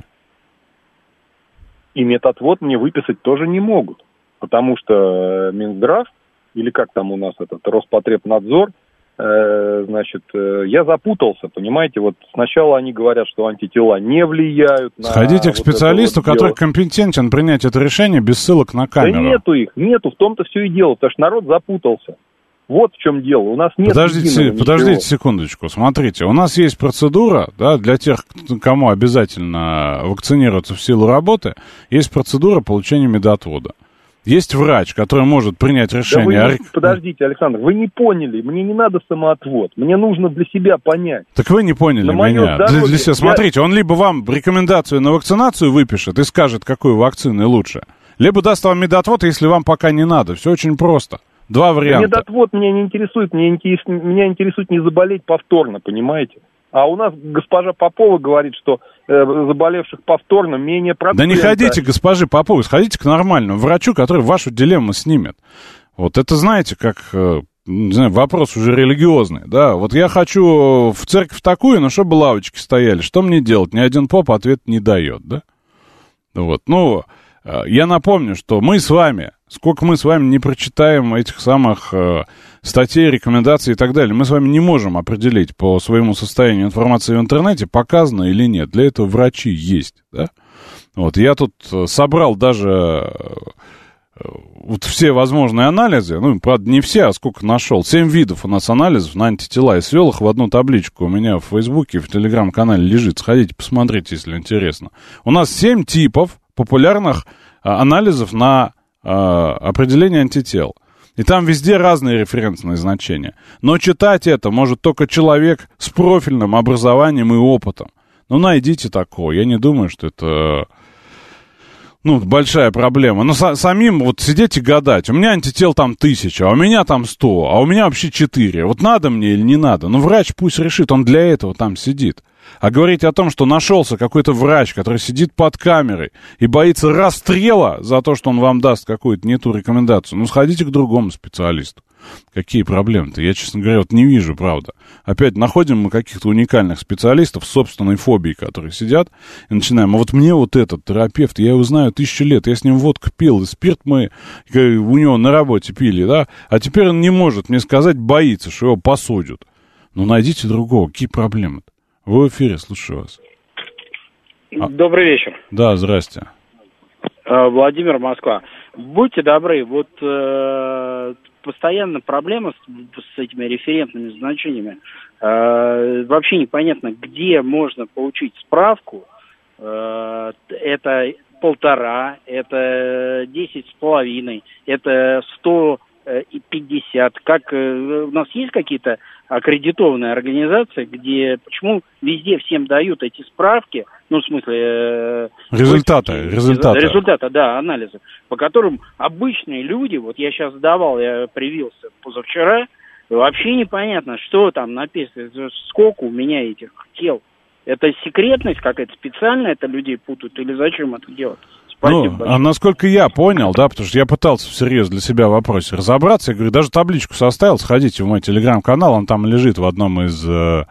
И медотвод мне выписать тоже не могут, потому что Минздрав, или как там у нас Роспотребнадзор, я запутался, понимаете, вот сначала они говорят, что антитела не влияют на...
Сходите к специалисту, который компетентен принять это решение без ссылок на камеру.
Да нету, в том-то все и дело, потому что народ запутался. Вот в чем дело, у нас нет...
Подождите секундочку, смотрите, у нас есть процедура, да, для тех, кому обязательно вакцинироваться в силу работы, есть процедура получения медотвода. Есть врач, который может принять решение...
Да подождите, Александр, вы не поняли, мне не надо самоотвод, мне нужно для себя понять.
Так вы не поняли меня. Для себя. Смотрите, он либо вам рекомендацию на вакцинацию выпишет и скажет, какой вакцины лучше, либо даст вам медотвод, если вам пока не надо. Все очень просто. Два варианта.
Медотвод меня не интересует, меня интересует не заболеть повторно, понимаете? А у нас госпожа Попова говорит, что заболевших повторно менее процента.
Да не ходите, госпожи Поповой, сходите к нормальному врачу, который вашу дилемму снимет. Вот это, знаете, как, не знаю, вопрос уже религиозный, да. Вот я хочу в церковь такую, но чтобы лавочки стояли. Что мне делать? Ни один поп ответ не дает, да. Вот, ну, я напомню, что мы с вами, сколько мы с вами не прочитаем этих самых статей, рекомендаций и так далее, мы с вами не можем определить по своему состоянию информации в интернете, показано или нет. Для этого врачи есть, да. Вот, я тут собрал даже вот все возможные анализы, ну, правда, не все, а сколько нашел. 7 видов у нас анализов на антитела, и свел их в одну табличку. У меня в Фейсбуке, в Телеграм-канале лежит. Сходите, посмотрите, если интересно. У нас 7 типов популярных анализов на определение антител. И там везде разные референсные значения. Но читать это может только человек с профильным образованием и опытом. Ну, найдите такое. Я не думаю, что это, ну, большая проблема. Но самим вот сидеть и гадать. У меня антител там 1000, а у меня там 100, а у меня вообще 4. Вот надо мне или не надо? Ну, врач пусть решит, он для этого там сидит. А говорить о том, что нашелся какой-то врач, который сидит под камерой и боится расстрела за то, что он вам даст какую-то не ту рекомендацию, ну, сходите к другому специалисту. Какие проблемы-то? Я, честно говоря, вот не вижу, правда. Опять находим мы каких-то уникальных специалистов с собственной фобией, которые сидят, и начинаем. А вот мне вот этот терапевт, я его знаю 1000 лет, я с ним водку пил, и спирт мы у него на работе пили, да? А теперь он не может мне сказать, боится, что его посудят. Ну, найдите другого, какие проблемы-то? Вы в эфире, слушаю вас.
Добрый вечер.
Да, здрасте.
Владимир, Москва. Будьте добры, вот постоянно проблема с этими референтными значениями. Вообще непонятно, где можно получить справку. Это 1,5, это 10,5, это 150. Как у нас есть какие-то аккредитованные организации, где почему везде всем дают эти справки, ну, в смысле... Результаты, да, анализы, по которым обычные люди, вот я сейчас сдавал, я привился позавчера, вообще непонятно, что там написано, сколько у меня этих тел. Это секретность какая-то специальная, это людей путают, или зачем это делать?
Ну, а насколько я понял, да, потому что я пытался всерьез для себя в вопросе разобраться, я говорю, даже табличку составил, сходите в мой телеграм-канал, он там лежит в одном из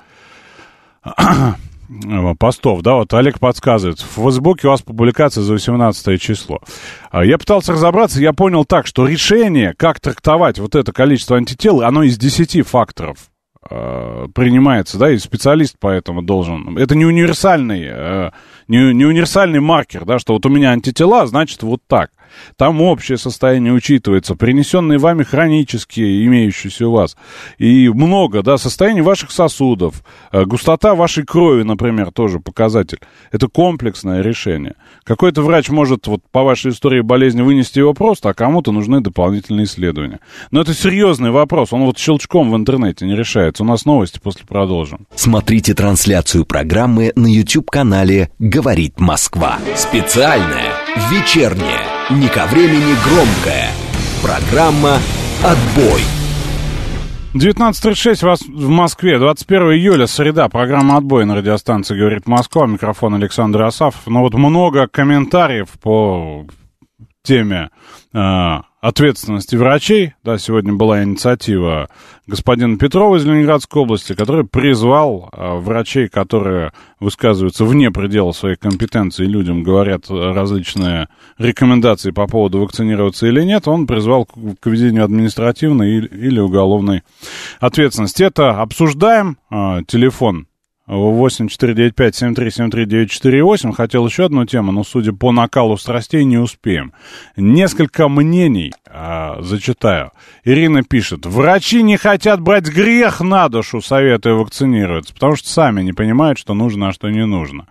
постов, да, вот Олег подсказывает, в Фейсбуке у вас публикация за 18 число. Я пытался разобраться, я понял так, что решение, как трактовать вот это количество антител, оно из 10 факторов принимается, да, и специалист поэтому должен. Это не универсальный, не универсальный маркер, да, что вот у меня антитела, значит, вот так. Там общее состояние учитывается, принесенные вами хронические, имеющиеся у вас. И много, да, состояние ваших сосудов, густота вашей крови, например, тоже показатель. Это комплексное решение. Какой-то врач может вот по вашей истории болезни вынести его просто, а кому-то нужны дополнительные исследования. Но это серьезный вопрос, он вот щелчком в интернете не решается. У нас новости, после продолжим.
Смотрите трансляцию программы на YouTube-канале «Говорит Москва». Специальная, вечерняя, не ко времени громкая. Программа «Отбой».
19:36 в Москве, 21 июля, среда, программа «Отбой» на радиостанции «Говорит Москва», микрофон Александр Асафов. Но вот много комментариев по теме ответственности врачей. Да, сегодня была инициатива господина Петрова из Ленинградской области, который призвал врачей, которые высказываются вне пределов своей компетенции, людям говорят различные рекомендации по поводу вакцинироваться или нет, он призвал к введению административной или уголовной ответственности. Это обсуждаем. Телефон 8495-7373-948. Хотел еще одну тему, но, судя по накалу страстей, не успеем. Несколько мнений зачитаю. Ирина пишет. Врачи не хотят брать грех на душу, советуя вакцинироваться, потому что сами не понимают, что нужно, а что не нужно.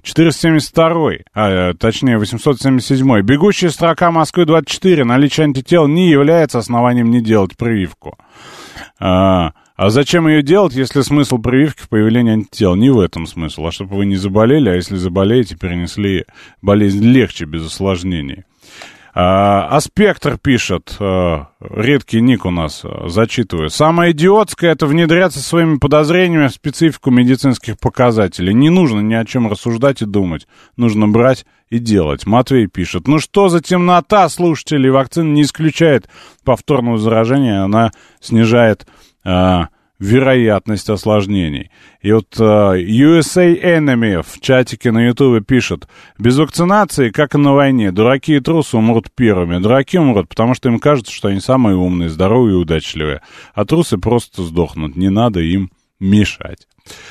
472, точнее 877. Бегущая строка Москвы-24. Наличие антител не является основанием не делать прививку. А зачем ее делать, если смысл прививки в появлении антител? Не в этом смысл, а чтобы вы не заболели, а если заболеете, перенесли болезнь легче, без осложнений. Аспектр пишет, редкий ник у нас, зачитываю. Самое идиотское — это внедряться своими подозрениями в специфику медицинских показателей. Не нужно ни о чем рассуждать и думать. Нужно брать и делать. Матвей пишет. Ну что за темнота, слушатели? Вакцина не исключает повторного заражения, она снижает вероятность осложнений. И вот USA Enemy в чатике на Ютубе пишет: без вакцинации, как и на войне, дураки и трусы умрут первыми. Дураки умрут, потому что им кажется, что они самые умные, здоровые и удачливые. А трусы просто сдохнут. Не надо им мешать.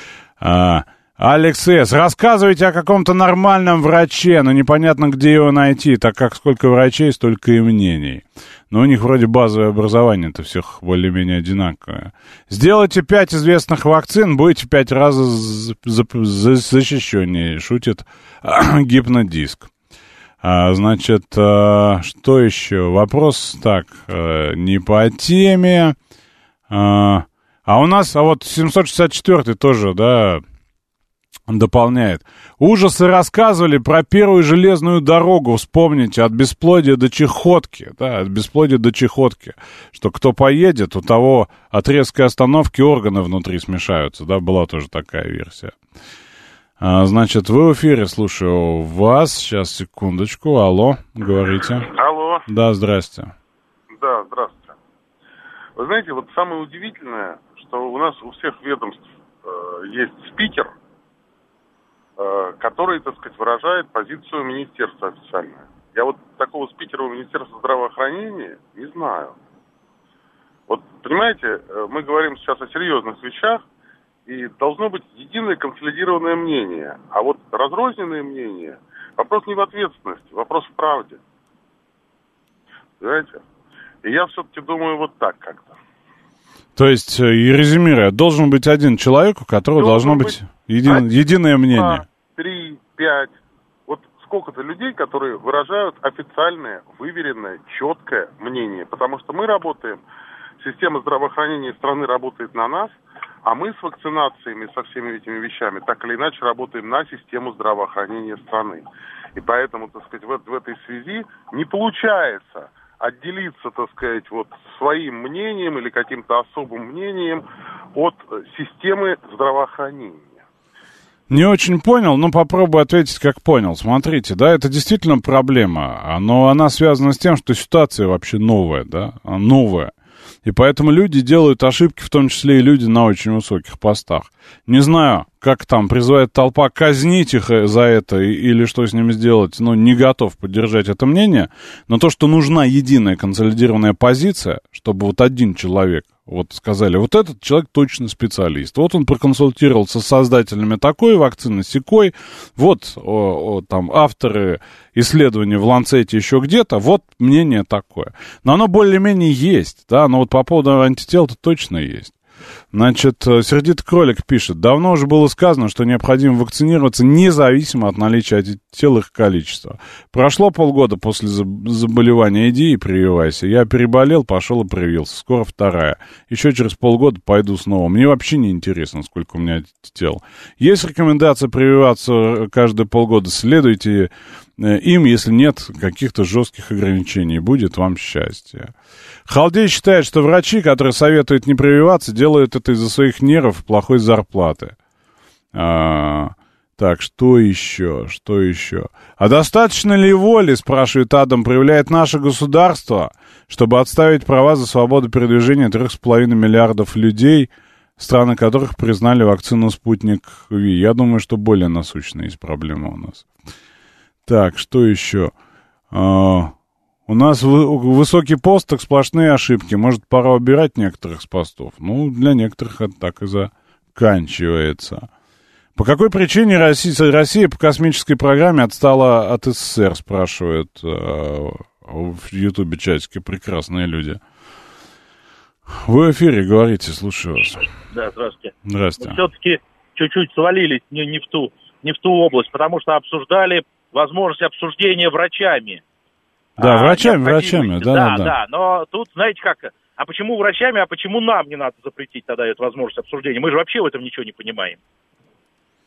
Алекс С. Рассказывайте о каком-то нормальном враче, но непонятно, где его найти, так как сколько врачей, столько и мнений. Но у них вроде базовое образование-то всех более-менее одинаковое. Сделайте 5 известных вакцин, будете 5 раз защищеннее, шутит Гипнодиск. Значит, что еще? Вопрос так, не по теме. А у нас, вот 764-й тоже, да, дополняет. Ужасы рассказывали про первую железную дорогу, вспомните, от бесплодия до чехотки, да, от бесплодия до чехотки, что кто поедет, у того от резкой остановки органы внутри смешаются, да, была тоже такая версия. Значит, вы в эфире, слушаю вас, сейчас, секундочку, алло, говорите.
Алло.
Да, здрасте.
Да, здравствуйте. Вы знаете, вот самое удивительное, что у нас у всех ведомств есть спикер, который, так сказать, выражает позицию министерства официальную. Я вот такого спикера у Министерства здравоохранения не знаю. Вот, понимаете, мы говорим сейчас о серьезных вещах, и должно быть единое консолидированное мнение. А вот разрозненные мнения, вопрос не в ответственности, вопрос в правде. Понимаете? И я все-таки думаю вот так как-то.
То есть, и резюмируя, должен быть один человек, у которого должно быть единое мнение.
3, 5, вот сколько-то людей, которые выражают официальное, выверенное, четкое мнение. Потому что мы работаем, система здравоохранения страны работает на нас, а мы с вакцинациями, со всеми этими вещами, так или иначе работаем на систему здравоохранения страны. И поэтому, так сказать, в этой связи не получается отделиться, так сказать, вот своим мнением или каким-то особым мнением от системы здравоохранения.
Не очень понял, но попробую ответить, как понял. Смотрите, да, это действительно проблема, но она связана с тем, что ситуация вообще новая, да, новая. И поэтому люди делают ошибки, в том числе и люди на очень высоких постах. Не знаю, как там призывает толпа казнить их за это или что с ними сделать, но не готов поддержать это мнение. Но то, что нужна единая консолидированная позиция, чтобы вот один человек вот сказали, вот этот человек точно специалист. Вот он проконсультировался с создателями такой вакцины, сякой. Вот там авторы исследований в Ланцете еще где-то. Вот мнение такое. Но оно более-менее есть, да. Но вот по поводу антител-то точно есть. Значит, Сердитый кролик пишет. Давно уже было сказано, что необходимо вакцинироваться независимо от наличия антител и их количества. Прошло полгода после заболевания, иди и прививайся. Я переболел, пошел и привился. Скоро вторая. Еще через полгода пойду снова. Мне вообще не интересно, сколько у меня антител. Есть рекомендация прививаться каждые полгода. Следуйте им, если нет каких-то жестких ограничений. Будет вам счастье. Халдей считает, что врачи, которые советуют не прививаться, делают это из-за своих нервов и плохой зарплаты. Так, что еще? Что еще? А достаточно ли воли, спрашивает Адам, проявляет наше государство, чтобы отставить права за свободу передвижения 3,5 миллиардов людей, страны которых признали вакцину «Спутник Ви»? Я думаю, что более насущная есть проблема у нас. Так, что еще? У нас высокий пост, так сплошные ошибки. Может, пора убирать некоторых с постов? Ну, для некоторых это так и заканчивается. По какой причине Россия по космической программе отстала от СССР, спрашивают в Ютубе чатике прекрасные люди. Вы в эфире, говорите, слушаю вас.
Да, здравствуйте.
Здравствуйте.
Все-таки чуть-чуть свалились не в ту область, потому что обсуждали возможность обсуждения врачами.
Да, врачами,
да. Но тут, знаете как, а почему врачами, а почему нам не надо запретить тогда эту возможность обсуждения? Мы же вообще в этом ничего не понимаем.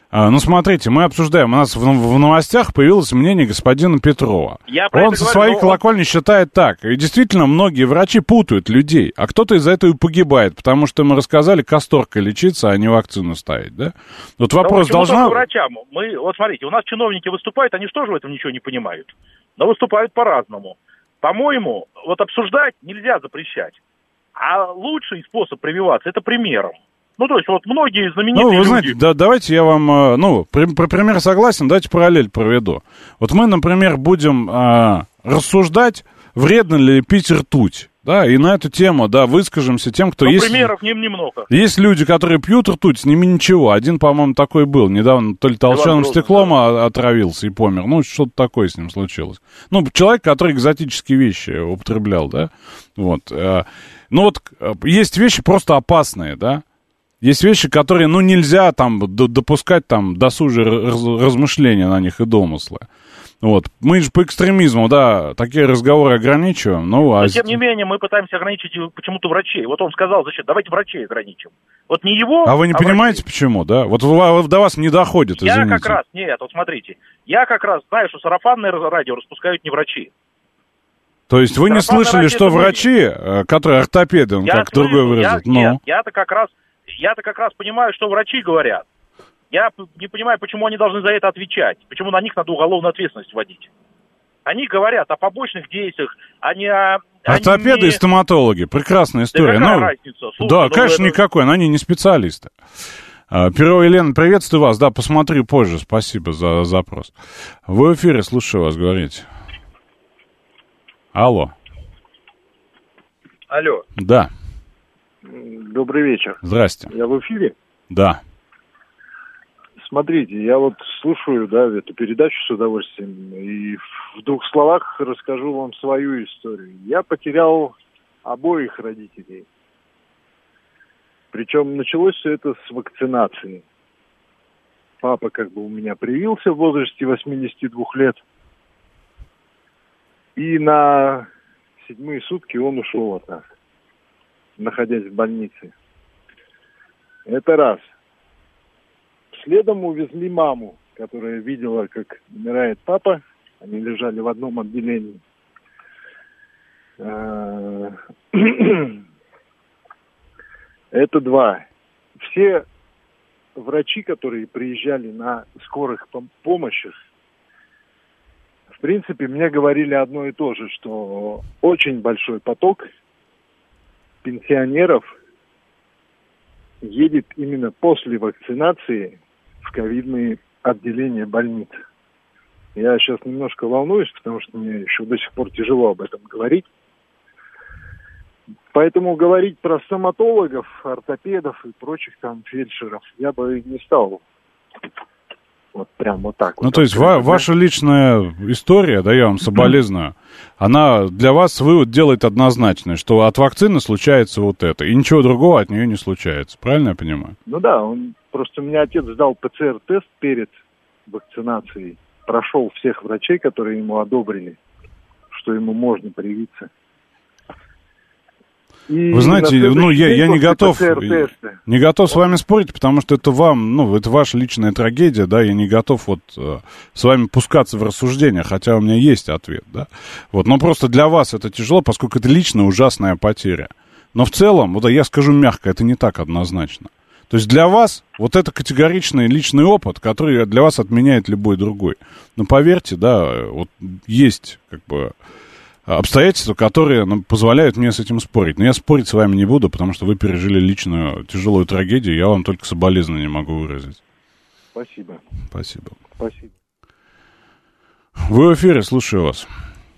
Ну, смотрите, мы обсуждаем, у нас в новостях появилось мнение господина Петрова. Он со своей колокольни считает так. И действительно, многие врачи путают людей, а кто-то из-за этого и погибает, потому что мы рассказали, касторкой лечиться, а не вакцину ставить, да? Вот вопрос должна...
Врачам? Вот смотрите, у нас чиновники выступают, они что же в этом ничего не понимают? Но выступают по-разному. По-моему, вот обсуждать нельзя запрещать. А лучший способ прививаться – это примером. Ну, то есть, вот многие знаменитые люди...
вы знаете, давайте я вам, про пример согласен, давайте параллель проведу. Вот мы, например, будем рассуждать, вредно ли пить ртуть, да, и на эту тему, да, выскажемся тем, кто есть...
примеров немного.
Есть люди, которые пьют ртуть, с ними ничего. Один, по-моему, такой был. Недавно то ли толченым стеклом отравился и помер. Ну, что-то такое с ним случилось. Ну, человек, который экзотические вещи употреблял, да, вот. Ну, вот есть вещи просто опасные, да. Есть вещи, которые, нельзя там допускать там досужие размышления на них и домыслы. Вот. Мы же по экстремизму, да, такие разговоры ограничиваем.
Но тем не менее, мы пытаемся ограничить почему-то врачей. Вот он сказал, давайте врачей ограничим. Вот не его,
А вы не понимаете,
врачей.
Почему, да? Вот до вас не доходит, извините.
Вот смотрите, я как раз знаю, что сарафанное радио распускают не врачи.
То есть вы не слышали, что врачи, которые ортопеды, как другой выразит,
Я-то как раз понимаю, что врачи говорят. Я не понимаю, почему они должны за это отвечать. Почему на них надо уголовную ответственность вводить. Они говорят о побочных действиях, а не о...
Ортопеды и стоматологи. Прекрасная история.
Да какая разница?
Слушай, конечно, никакой. Они не специалисты. Перова Елена, приветствую вас. Да, посмотрю позже. Спасибо за запрос. Вы в эфире, слушаю вас, говорите. Алло.
Алло.
Да.
Добрый вечер.
Здрасте.
Я в эфире?
Да.
Смотрите, я вот слушаю, да, эту передачу с удовольствием, и в двух словах расскажу вам свою историю. Я потерял обоих родителей. Причем началось все это с вакцинации. Папа у меня привился в возрасте 82 лет. И на 7-е сутки он ушел от нас, находясь в больнице. Это раз. Следом увезли маму, которая видела, как умирает папа. Они лежали в одном отделении. Это два. Все врачи, которые приезжали на скорых помощях, в принципе, мне говорили одно и то же, что очень большой поток пенсионеров едет именно после вакцинации в ковидные отделения больниц. Я сейчас немножко волнуюсь, потому что мне еще до сих пор тяжело об этом говорить. Поэтому говорить про стоматологов, ортопедов и прочих там фельдшеров я бы не стал. Вот прям вот так.
То есть ваша личная история, да, я вам соболезную, она для вас вывод делает однозначный, что от вакцины случается вот это, и ничего другого от нее не случается. Правильно я понимаю?
Просто у меня отец сдал ПЦР-тест перед вакцинацией, прошел всех врачей, которые ему одобрили, что ему можно привиться. И
вы знаете, я не готов с вами спорить, потому что это это ваша личная трагедия, да, я не готов с вами пускаться в рассуждения, хотя у меня есть ответ, да, но просто для вас это тяжело, поскольку это личная ужасная потеря. Но в целом, я скажу мягко, это не так однозначно. То есть для вас это категоричный личный опыт, который для вас отменяет любой другой. Но поверьте, да, есть обстоятельства, которые позволяют мне с этим спорить. Но я спорить с вами не буду, потому что вы пережили личную тяжелую трагедию, я вам только соболезнования могу выразить.
Спасибо.
Спасибо.
Спасибо.
Вы в эфире, слушаю вас.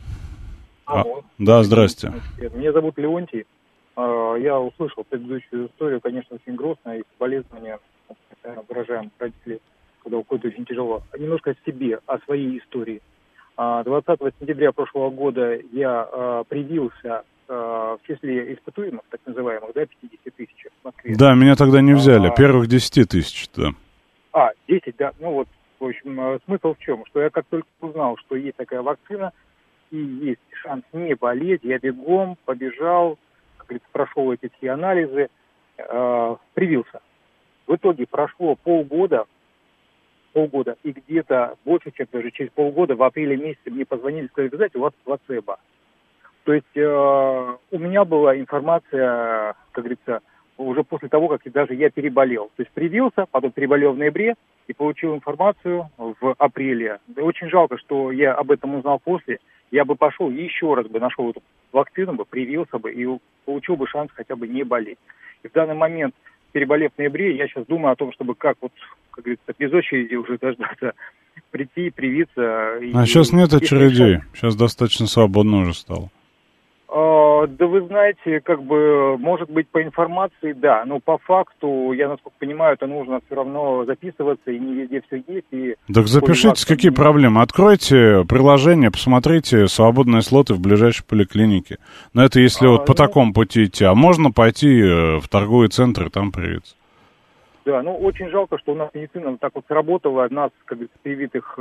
Да, здрасте.
Меня зовут Леонтий. Я услышал предыдущую историю, конечно, очень грустная, и соболезнования выражаем родители, когда уходит очень тяжело. Немножко о себе, о своей истории. 20 сентября прошлого года я привился в числе испытуемых, так называемых, 50 тысяч в Москве.
Да, меня тогда не взяли, первых 10 тысяч, да.
10, да, в общем, смысл в чем? Что я как только узнал, что есть такая вакцина, и есть шанс не болеть, я бегом побежал, как говорится, прошел эти все анализы, привился. В итоге прошло полгода, полгода. И где-то больше, чем даже через полгода, в апреле месяце мне позвонили и сказали, знаете, у вас плацебо. То есть у меня была информация, как говорится, уже после того, как даже я переболел. То есть привился, потом переболел в ноябре и получил информацию в апреле. И очень жалко, что я об этом узнал после. Я бы пошел и еще раз бы нашел эту вакцину, бы привился бы и получил бы шанс хотя бы не болеть. И в данный момент, переболев в ноябре, я сейчас думаю о том, чтобы как говорится, без очереди уже дождаться, прийти, привиться.
А сейчас нет очередей. Сейчас достаточно свободно уже стало.
Да вы знаете, может быть, по информации, да, но по факту, я насколько понимаю, это нужно все равно записываться, и не везде все есть.
Так запишитесь, какие проблемы. Откройте приложение, посмотрите свободные слоты в ближайшей поликлинике. Но это если по такому пути идти. А можно пойти в торговый центр и там привиться.
Да, очень жалко, что у нас медицина так вот сработала, нас, как говорится, привитых...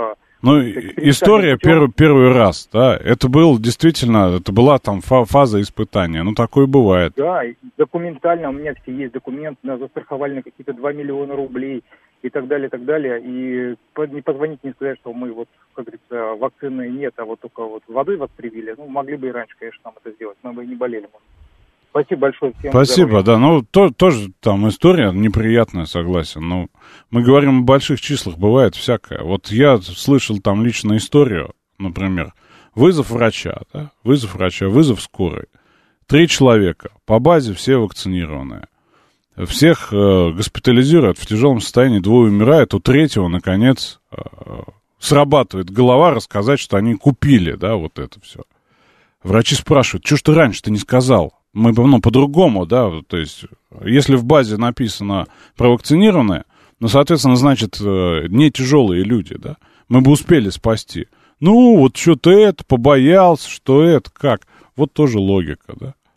история первый раз, да, это была там фаза испытания, такое бывает.
Да, документально у меня все есть документ, нас застраховали на какие-то 2 миллиона рублей и так далее, и не позвонить, не сказать, что мы, как говорится, вакцины нет, а только водой вас привили, могли бы и раньше, конечно, нам это сделать, мы бы и не болели, может. Спасибо большое всем.
Спасибо, здоровья. Да, тоже там история неприятная, согласен, но мы говорим о больших числах, бывает всякое. Вот я слышал там лично историю, например, вызов врача, вызов скорой. 3 человека, по базе все вакцинированные. Всех госпитализируют в тяжелом состоянии, 2 умирают, у 3-го, наконец, срабатывает голова рассказать, что они купили, вот это все. Врачи спрашивают, что ж ты раньше-то не сказал? Мы по-другому, то есть, если в базе написано провакцинированные, соответственно, значит, не тяжелые люди, мы бы успели спасти. Что-то это, побоялся, что это, как, тоже логика,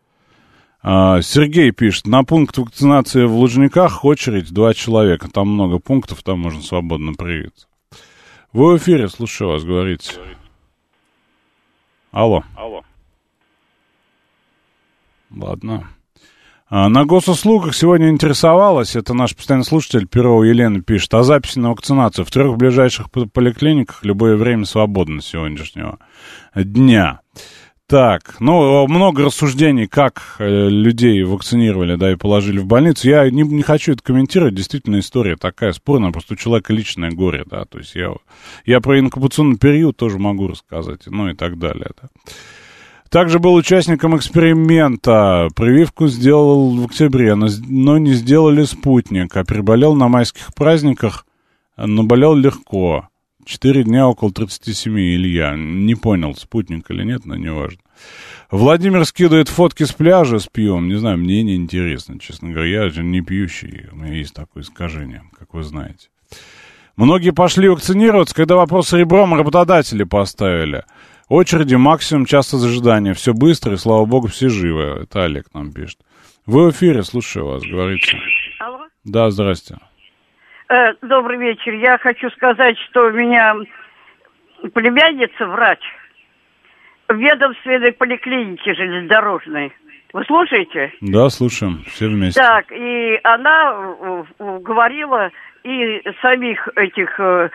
Сергей пишет, на пункт вакцинации в Лужниках очередь 2 человека, там много пунктов, там можно свободно привиться. Вы в эфире, слушаю вас, говорите. Алло. Ладно. На госуслугах сегодня интересовалась, это наш постоянный слушатель Перова Елена пишет, о записи на вакцинацию в 3 ближайших поликлиниках любое время свободно с сегодняшнего дня. Так, много рассуждений, как людей вакцинировали, и положили в больницу. Я не хочу это комментировать, действительно история такая спорная, просто у человека личное горе, то есть я про инкубационный период тоже могу рассказать, и так далее, Также был участником эксперимента. Прививку сделал в октябре, но не сделали спутник. А переболел на майских праздниках, но болел легко. 4 дня около 37, Илья. Не понял, спутник или нет, но неважно. Владимир скидывает фотки с пляжа с пивом. Не знаю, мне не интересно, честно говоря. Я же не пьющий, у меня есть такое искажение, как вы знаете. Многие пошли вакцинироваться, когда вопрос с ребром работодатели поставили. Очереди, максимум часа ожидания. Все быстро, и, слава богу, все живы. Это Олег нам пишет. Вы в эфире, слушаю вас, говорите.
Алло?
Да, здрасте.
Добрый вечер. Я хочу сказать, что у меня племянница врач в ведомственной поликлинике железнодорожной. Вы слушаете?
Да, слушаем. Все вместе.
Так, и она говорила и самих этих,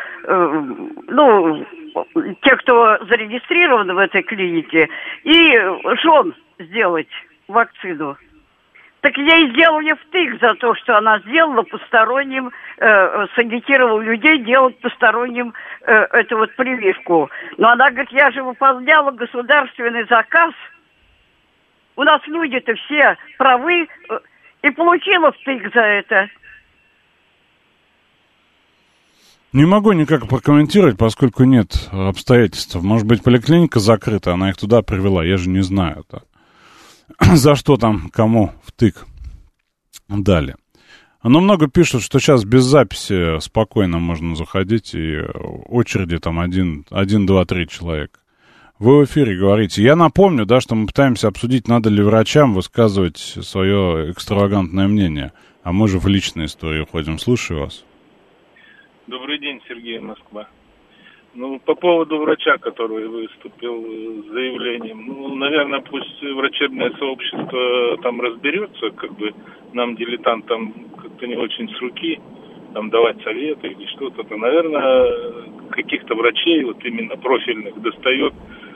тех, кто зарегистрирован в этой клинике, и жен сделать вакцину. Так ей сделали втык за то, что она сделала посторонним, сагитировала людей делать посторонним эту прививку. Но она говорит, я же выполняла государственный заказ. У нас люди-то все правы, и получила втык за это.
Не могу никак прокомментировать, поскольку нет обстоятельств. Может быть, поликлиника закрыта, она их туда привела, я же не знаю. За что там кому втык дали. Но много пишут, что сейчас без записи спокойно можно заходить, и очереди там 1, 2, 3 человека. Вы в эфире говорите. Я напомню, что мы пытаемся обсудить, надо ли врачам высказывать свое экстравагантное мнение. А мы же в личные истории уходим. Слушаю вас.
Добрый день, Сергей, Москва. По поводу врача, который выступил с заявлением, наверное, пусть врачебное сообщество там разберется, нам, дилетантам, как-то не очень с руки там давать советы или что-то, то, наверное, каких-то врачей вот именно профильных достает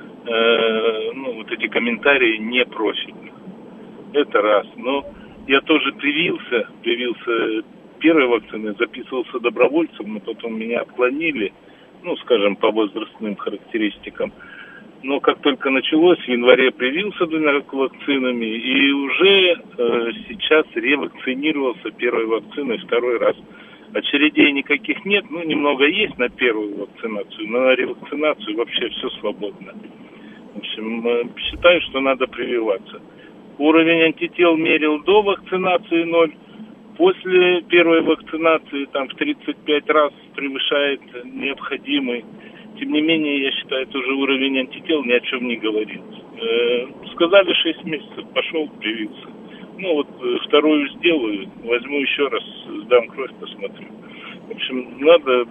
вот эти комментарии непрофильных. Это раз. Но я тоже привился первой вакциной, записывался добровольцем, но потом меня отклонили, скажем, по возрастным характеристикам. Но как только началось, в январе привился 2 вакцинами, и уже сейчас ревакцинировался первой вакциной 2 раз. Очередей никаких нет, немного есть на первую вакцинацию, но на ревакцинацию вообще все свободно. В общем, считаю, что надо прививаться. Уровень антител мерил до вакцинации 0. После первой вакцинации там в 35 раз превышает необходимый. Тем не менее, я считаю, это уже уровень антител ни о чем не говорит. Сказали 6 месяцев, пошел, привился. Вторую сделаю, возьму еще раз, сдам кровь, посмотрю. В общем, надо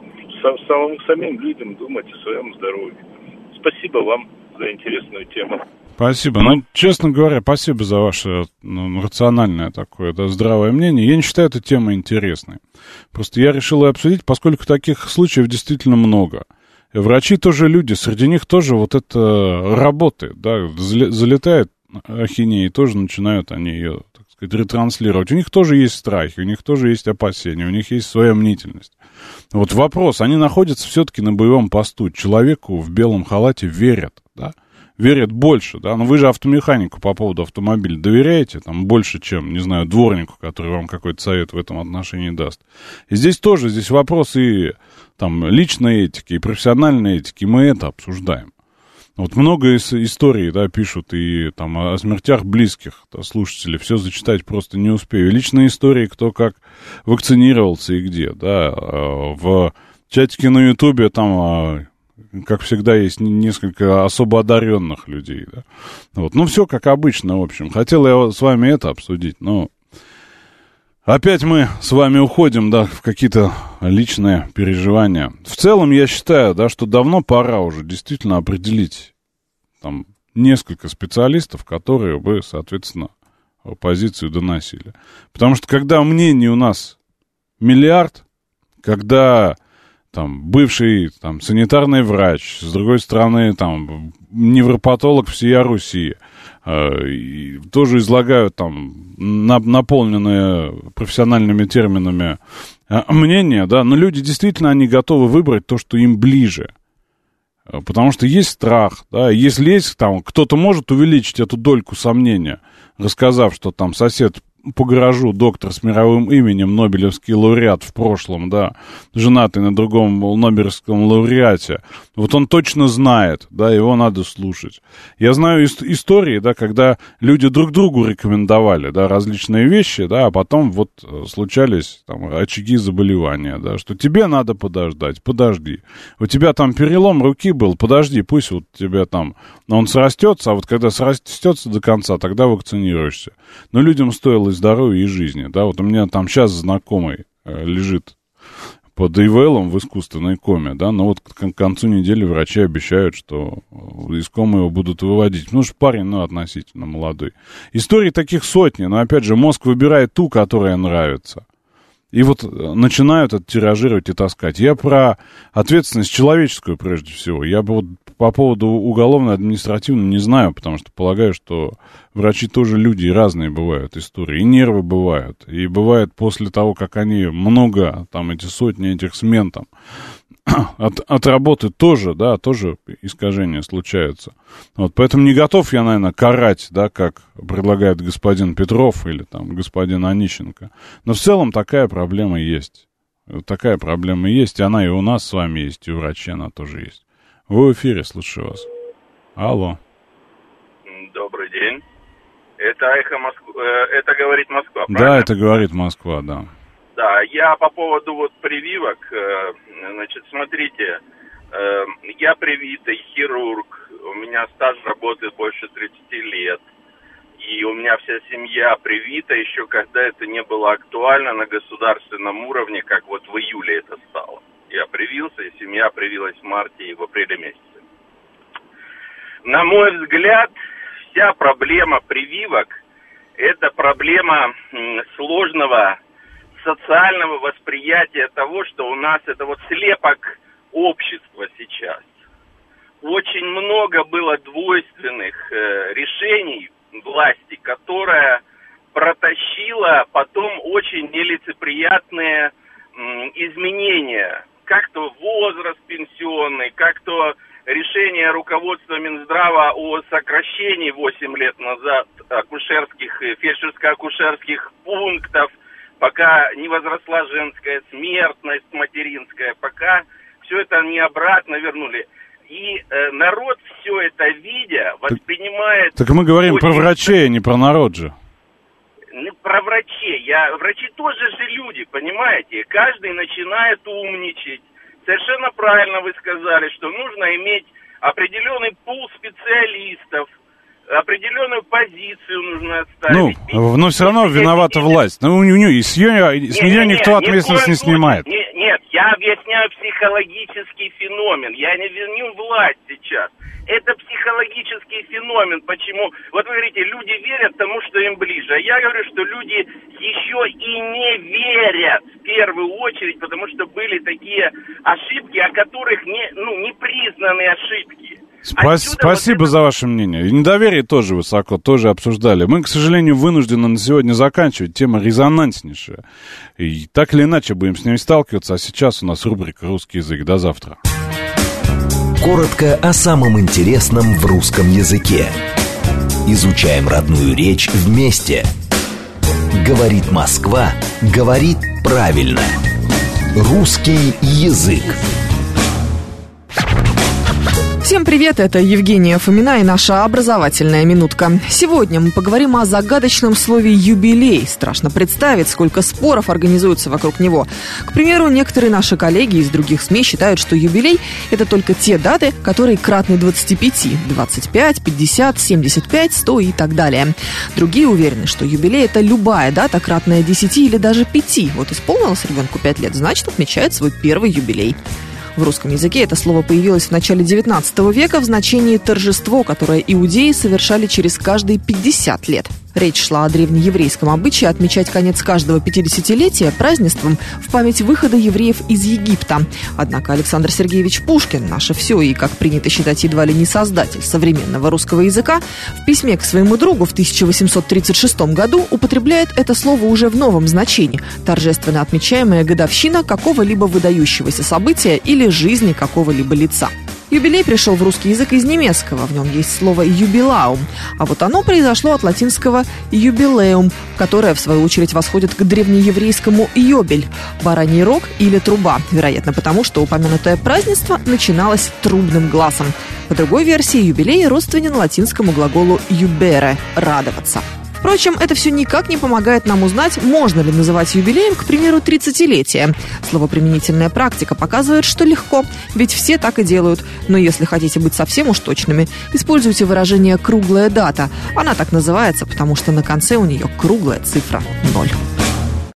самим людям думать о своем здоровье. Спасибо вам за интересную тему.
Спасибо. Честно говоря, спасибо за ваше рациональное такое, здравое мнение. Я не считаю эту тему интересной. Просто я решил ее обсудить, поскольку таких случаев действительно много. И врачи тоже люди, среди них тоже вот это работает, залетает ахинея, и тоже начинают они ее, так сказать, ретранслировать. У них тоже есть страхи, у них тоже есть опасения, у них есть своя мнительность. Вот вопрос, они находятся все-таки на боевом посту, человеку в белом халате верят, верят больше, но вы же автомеханику по поводу автомобиля доверяете, больше, чем, не знаю, дворнику, который вам какой-то совет в этом отношении даст. И здесь вопрос и личной этики, и профессиональной этики, мы это обсуждаем. Вот много историй, пишут и о смертях близких слушателей, все зачитать просто не успею. Личные истории, кто как вакцинировался и где, в чатике на Ютубе как всегда, есть несколько особо одаренных людей, все как обычно, в общем. Хотел я с вами это обсудить, но опять мы с вами уходим, в какие-то личные переживания. В целом, я считаю, что давно пора уже действительно определить несколько специалистов, которые бы, соответственно, позицию доносили. Потому что, когда мнений у нас миллиард, когда бывший санитарный врач, с другой стороны, невропатолог всея Руси, тоже излагают наполненные профессиональными терминами мнения, но люди действительно, они готовы выбрать то, что им ближе. Потому что есть страх, если есть, кто-то может увеличить эту дольку сомнения, рассказав, что сосед по гаражу доктор с мировым именем, нобелевский лауреат в прошлом, женатый на другом нобелевском лауреате, вот он точно знает, его надо слушать. Я знаю истории, когда люди друг другу рекомендовали, различные вещи, а потом случались очаги заболевания, что тебе надо подождать, подожди. У тебя перелом руки был, подожди, пусть у тебя он срастется, а вот когда срастется до конца, тогда вакцинируешься. Но людям стоило и здоровья, и жизни, у меня сейчас знакомый лежит под ИВЛом в искусственной коме, но к концу недели врачи обещают, что из комы его будут выводить. Потому что парень, относительно молодой. Историй таких сотни, но, опять же, мозг выбирает ту, которая нравится. И начинают это тиражировать и таскать. Я про ответственность человеческую, прежде всего. Я бы по поводу уголовно-административного не знаю, потому что полагаю, что врачи тоже люди, и разные бывают истории. И нервы бывают. И бывает после того, как они много, эти сотни этих смен, от работы тоже, тоже искажения случаются. Поэтому не готов я, наверное, карать, как предлагает господин Петров или господин Онищенко. Но в целом такая проблема есть. Такая проблема есть, и она и у нас с вами есть, и у врачей она тоже есть. Вы в эфире, слушаю вас. Алло.
Добрый день. Это эхо Москвы. Это говорит Москва, правильно?
Да, это говорит Москва, да.
Да, я по поводу прививок, смотрите, я привитый хирург, у меня стаж работы больше 30 лет, и у меня вся семья привита еще когда это не было актуально на государственном уровне, как в июле это стало. Я привился, и семья привилась в марте и в апреле месяце. На мой взгляд, вся проблема прививок – это проблема сложного социального восприятия того, что у нас это вот слепок общества сейчас. Очень много было двойственных решений власти, которая протащила потом очень нелицеприятные изменения. Как то возраст пенсионный, как то решение руководства Минздрава о сокращении 8 лет назад фельдшерско-акушерских пунктов, пока не возросла женская смертность материнская, пока все это не обратно вернули. И народ, все это видя, воспринимает...
Так мы говорим про врачей, а не про народ же.
Про врачей. Врачи тоже же люди, понимаете? Каждый начинает умничать. Совершенно правильно вы сказали, что нужно иметь определенный пул специалистов, определенную позицию нужно отставить.
Но все равно виновата власть. Но у нее с нее никто ответственность не снимает.
Нет, я объясняю психологический феномен. Я не виню власть сейчас. Это психологический феномен. Почему? Вот вы говорите, люди верят тому, что им ближе. А я говорю, что люди еще и не верят в первую очередь, потому что были такие ошибки, о которых не признаны ошибки.
Спасибо за ваше мнение. И недоверие тоже высоко, тоже обсуждали. Мы, к сожалению, вынуждены на сегодня заканчивать. Тема резонанснейшая. И так или иначе будем с ней сталкиваться. А сейчас у нас рубрика «Русский язык». До завтра.
Коротко о самом интересном в русском языке. Изучаем родную речь вместе. Говорит Москва, говорит правильно. Русский язык.
Всем привет, это Евгения Фомина и наша образовательная минутка. Сегодня мы поговорим о загадочном слове «юбилей». Страшно представить, сколько споров организуются вокруг него. К примеру, некоторые наши коллеги из других СМИ считают, что юбилей – это только те даты, которые кратны 25, 25, 50, 75, 100 и так далее. Другие уверены, что юбилей – это любая дата, кратная 10 или даже 5. Вот исполнилось ребенку 5 лет, значит, отмечает свой первый юбилей. В русском языке это слово появилось в начале XIX века в значении «торжество», которое иудеи совершали через каждые 50 лет. Речь шла о древнееврейском обычае отмечать конец каждого 50-летия празднеством в память выхода евреев из Египта. Однако Александр Сергеевич Пушкин, наше все и, как принято считать, едва ли не создатель современного русского языка, в письме к своему другу в 1836 году употребляет это слово уже в новом значении – торжественно отмечаемая годовщина какого-либо выдающегося события или жизни какого-либо лица. Юбилей пришел в русский язык из немецкого, в нем есть слово «юбилаум», а вот оно произошло от латинского «юбилеум», которое, в свою очередь, восходит к древнееврейскому «йобель» – бараний рог или труба, вероятно, потому что упомянутое празднество начиналось трубным гласом. По другой версии, юбилей родственен латинскому глаголу «юбере» – «радоваться». Впрочем, это все никак не помогает нам узнать, можно ли называть юбилеем, к примеру, 30-летие. Словоприменительная практика показывает, что легко, ведь все так и делают. Но если хотите быть совсем уж точными, используйте выражение «круглая дата». Она так называется, потому что на конце у нее круглая цифра 0.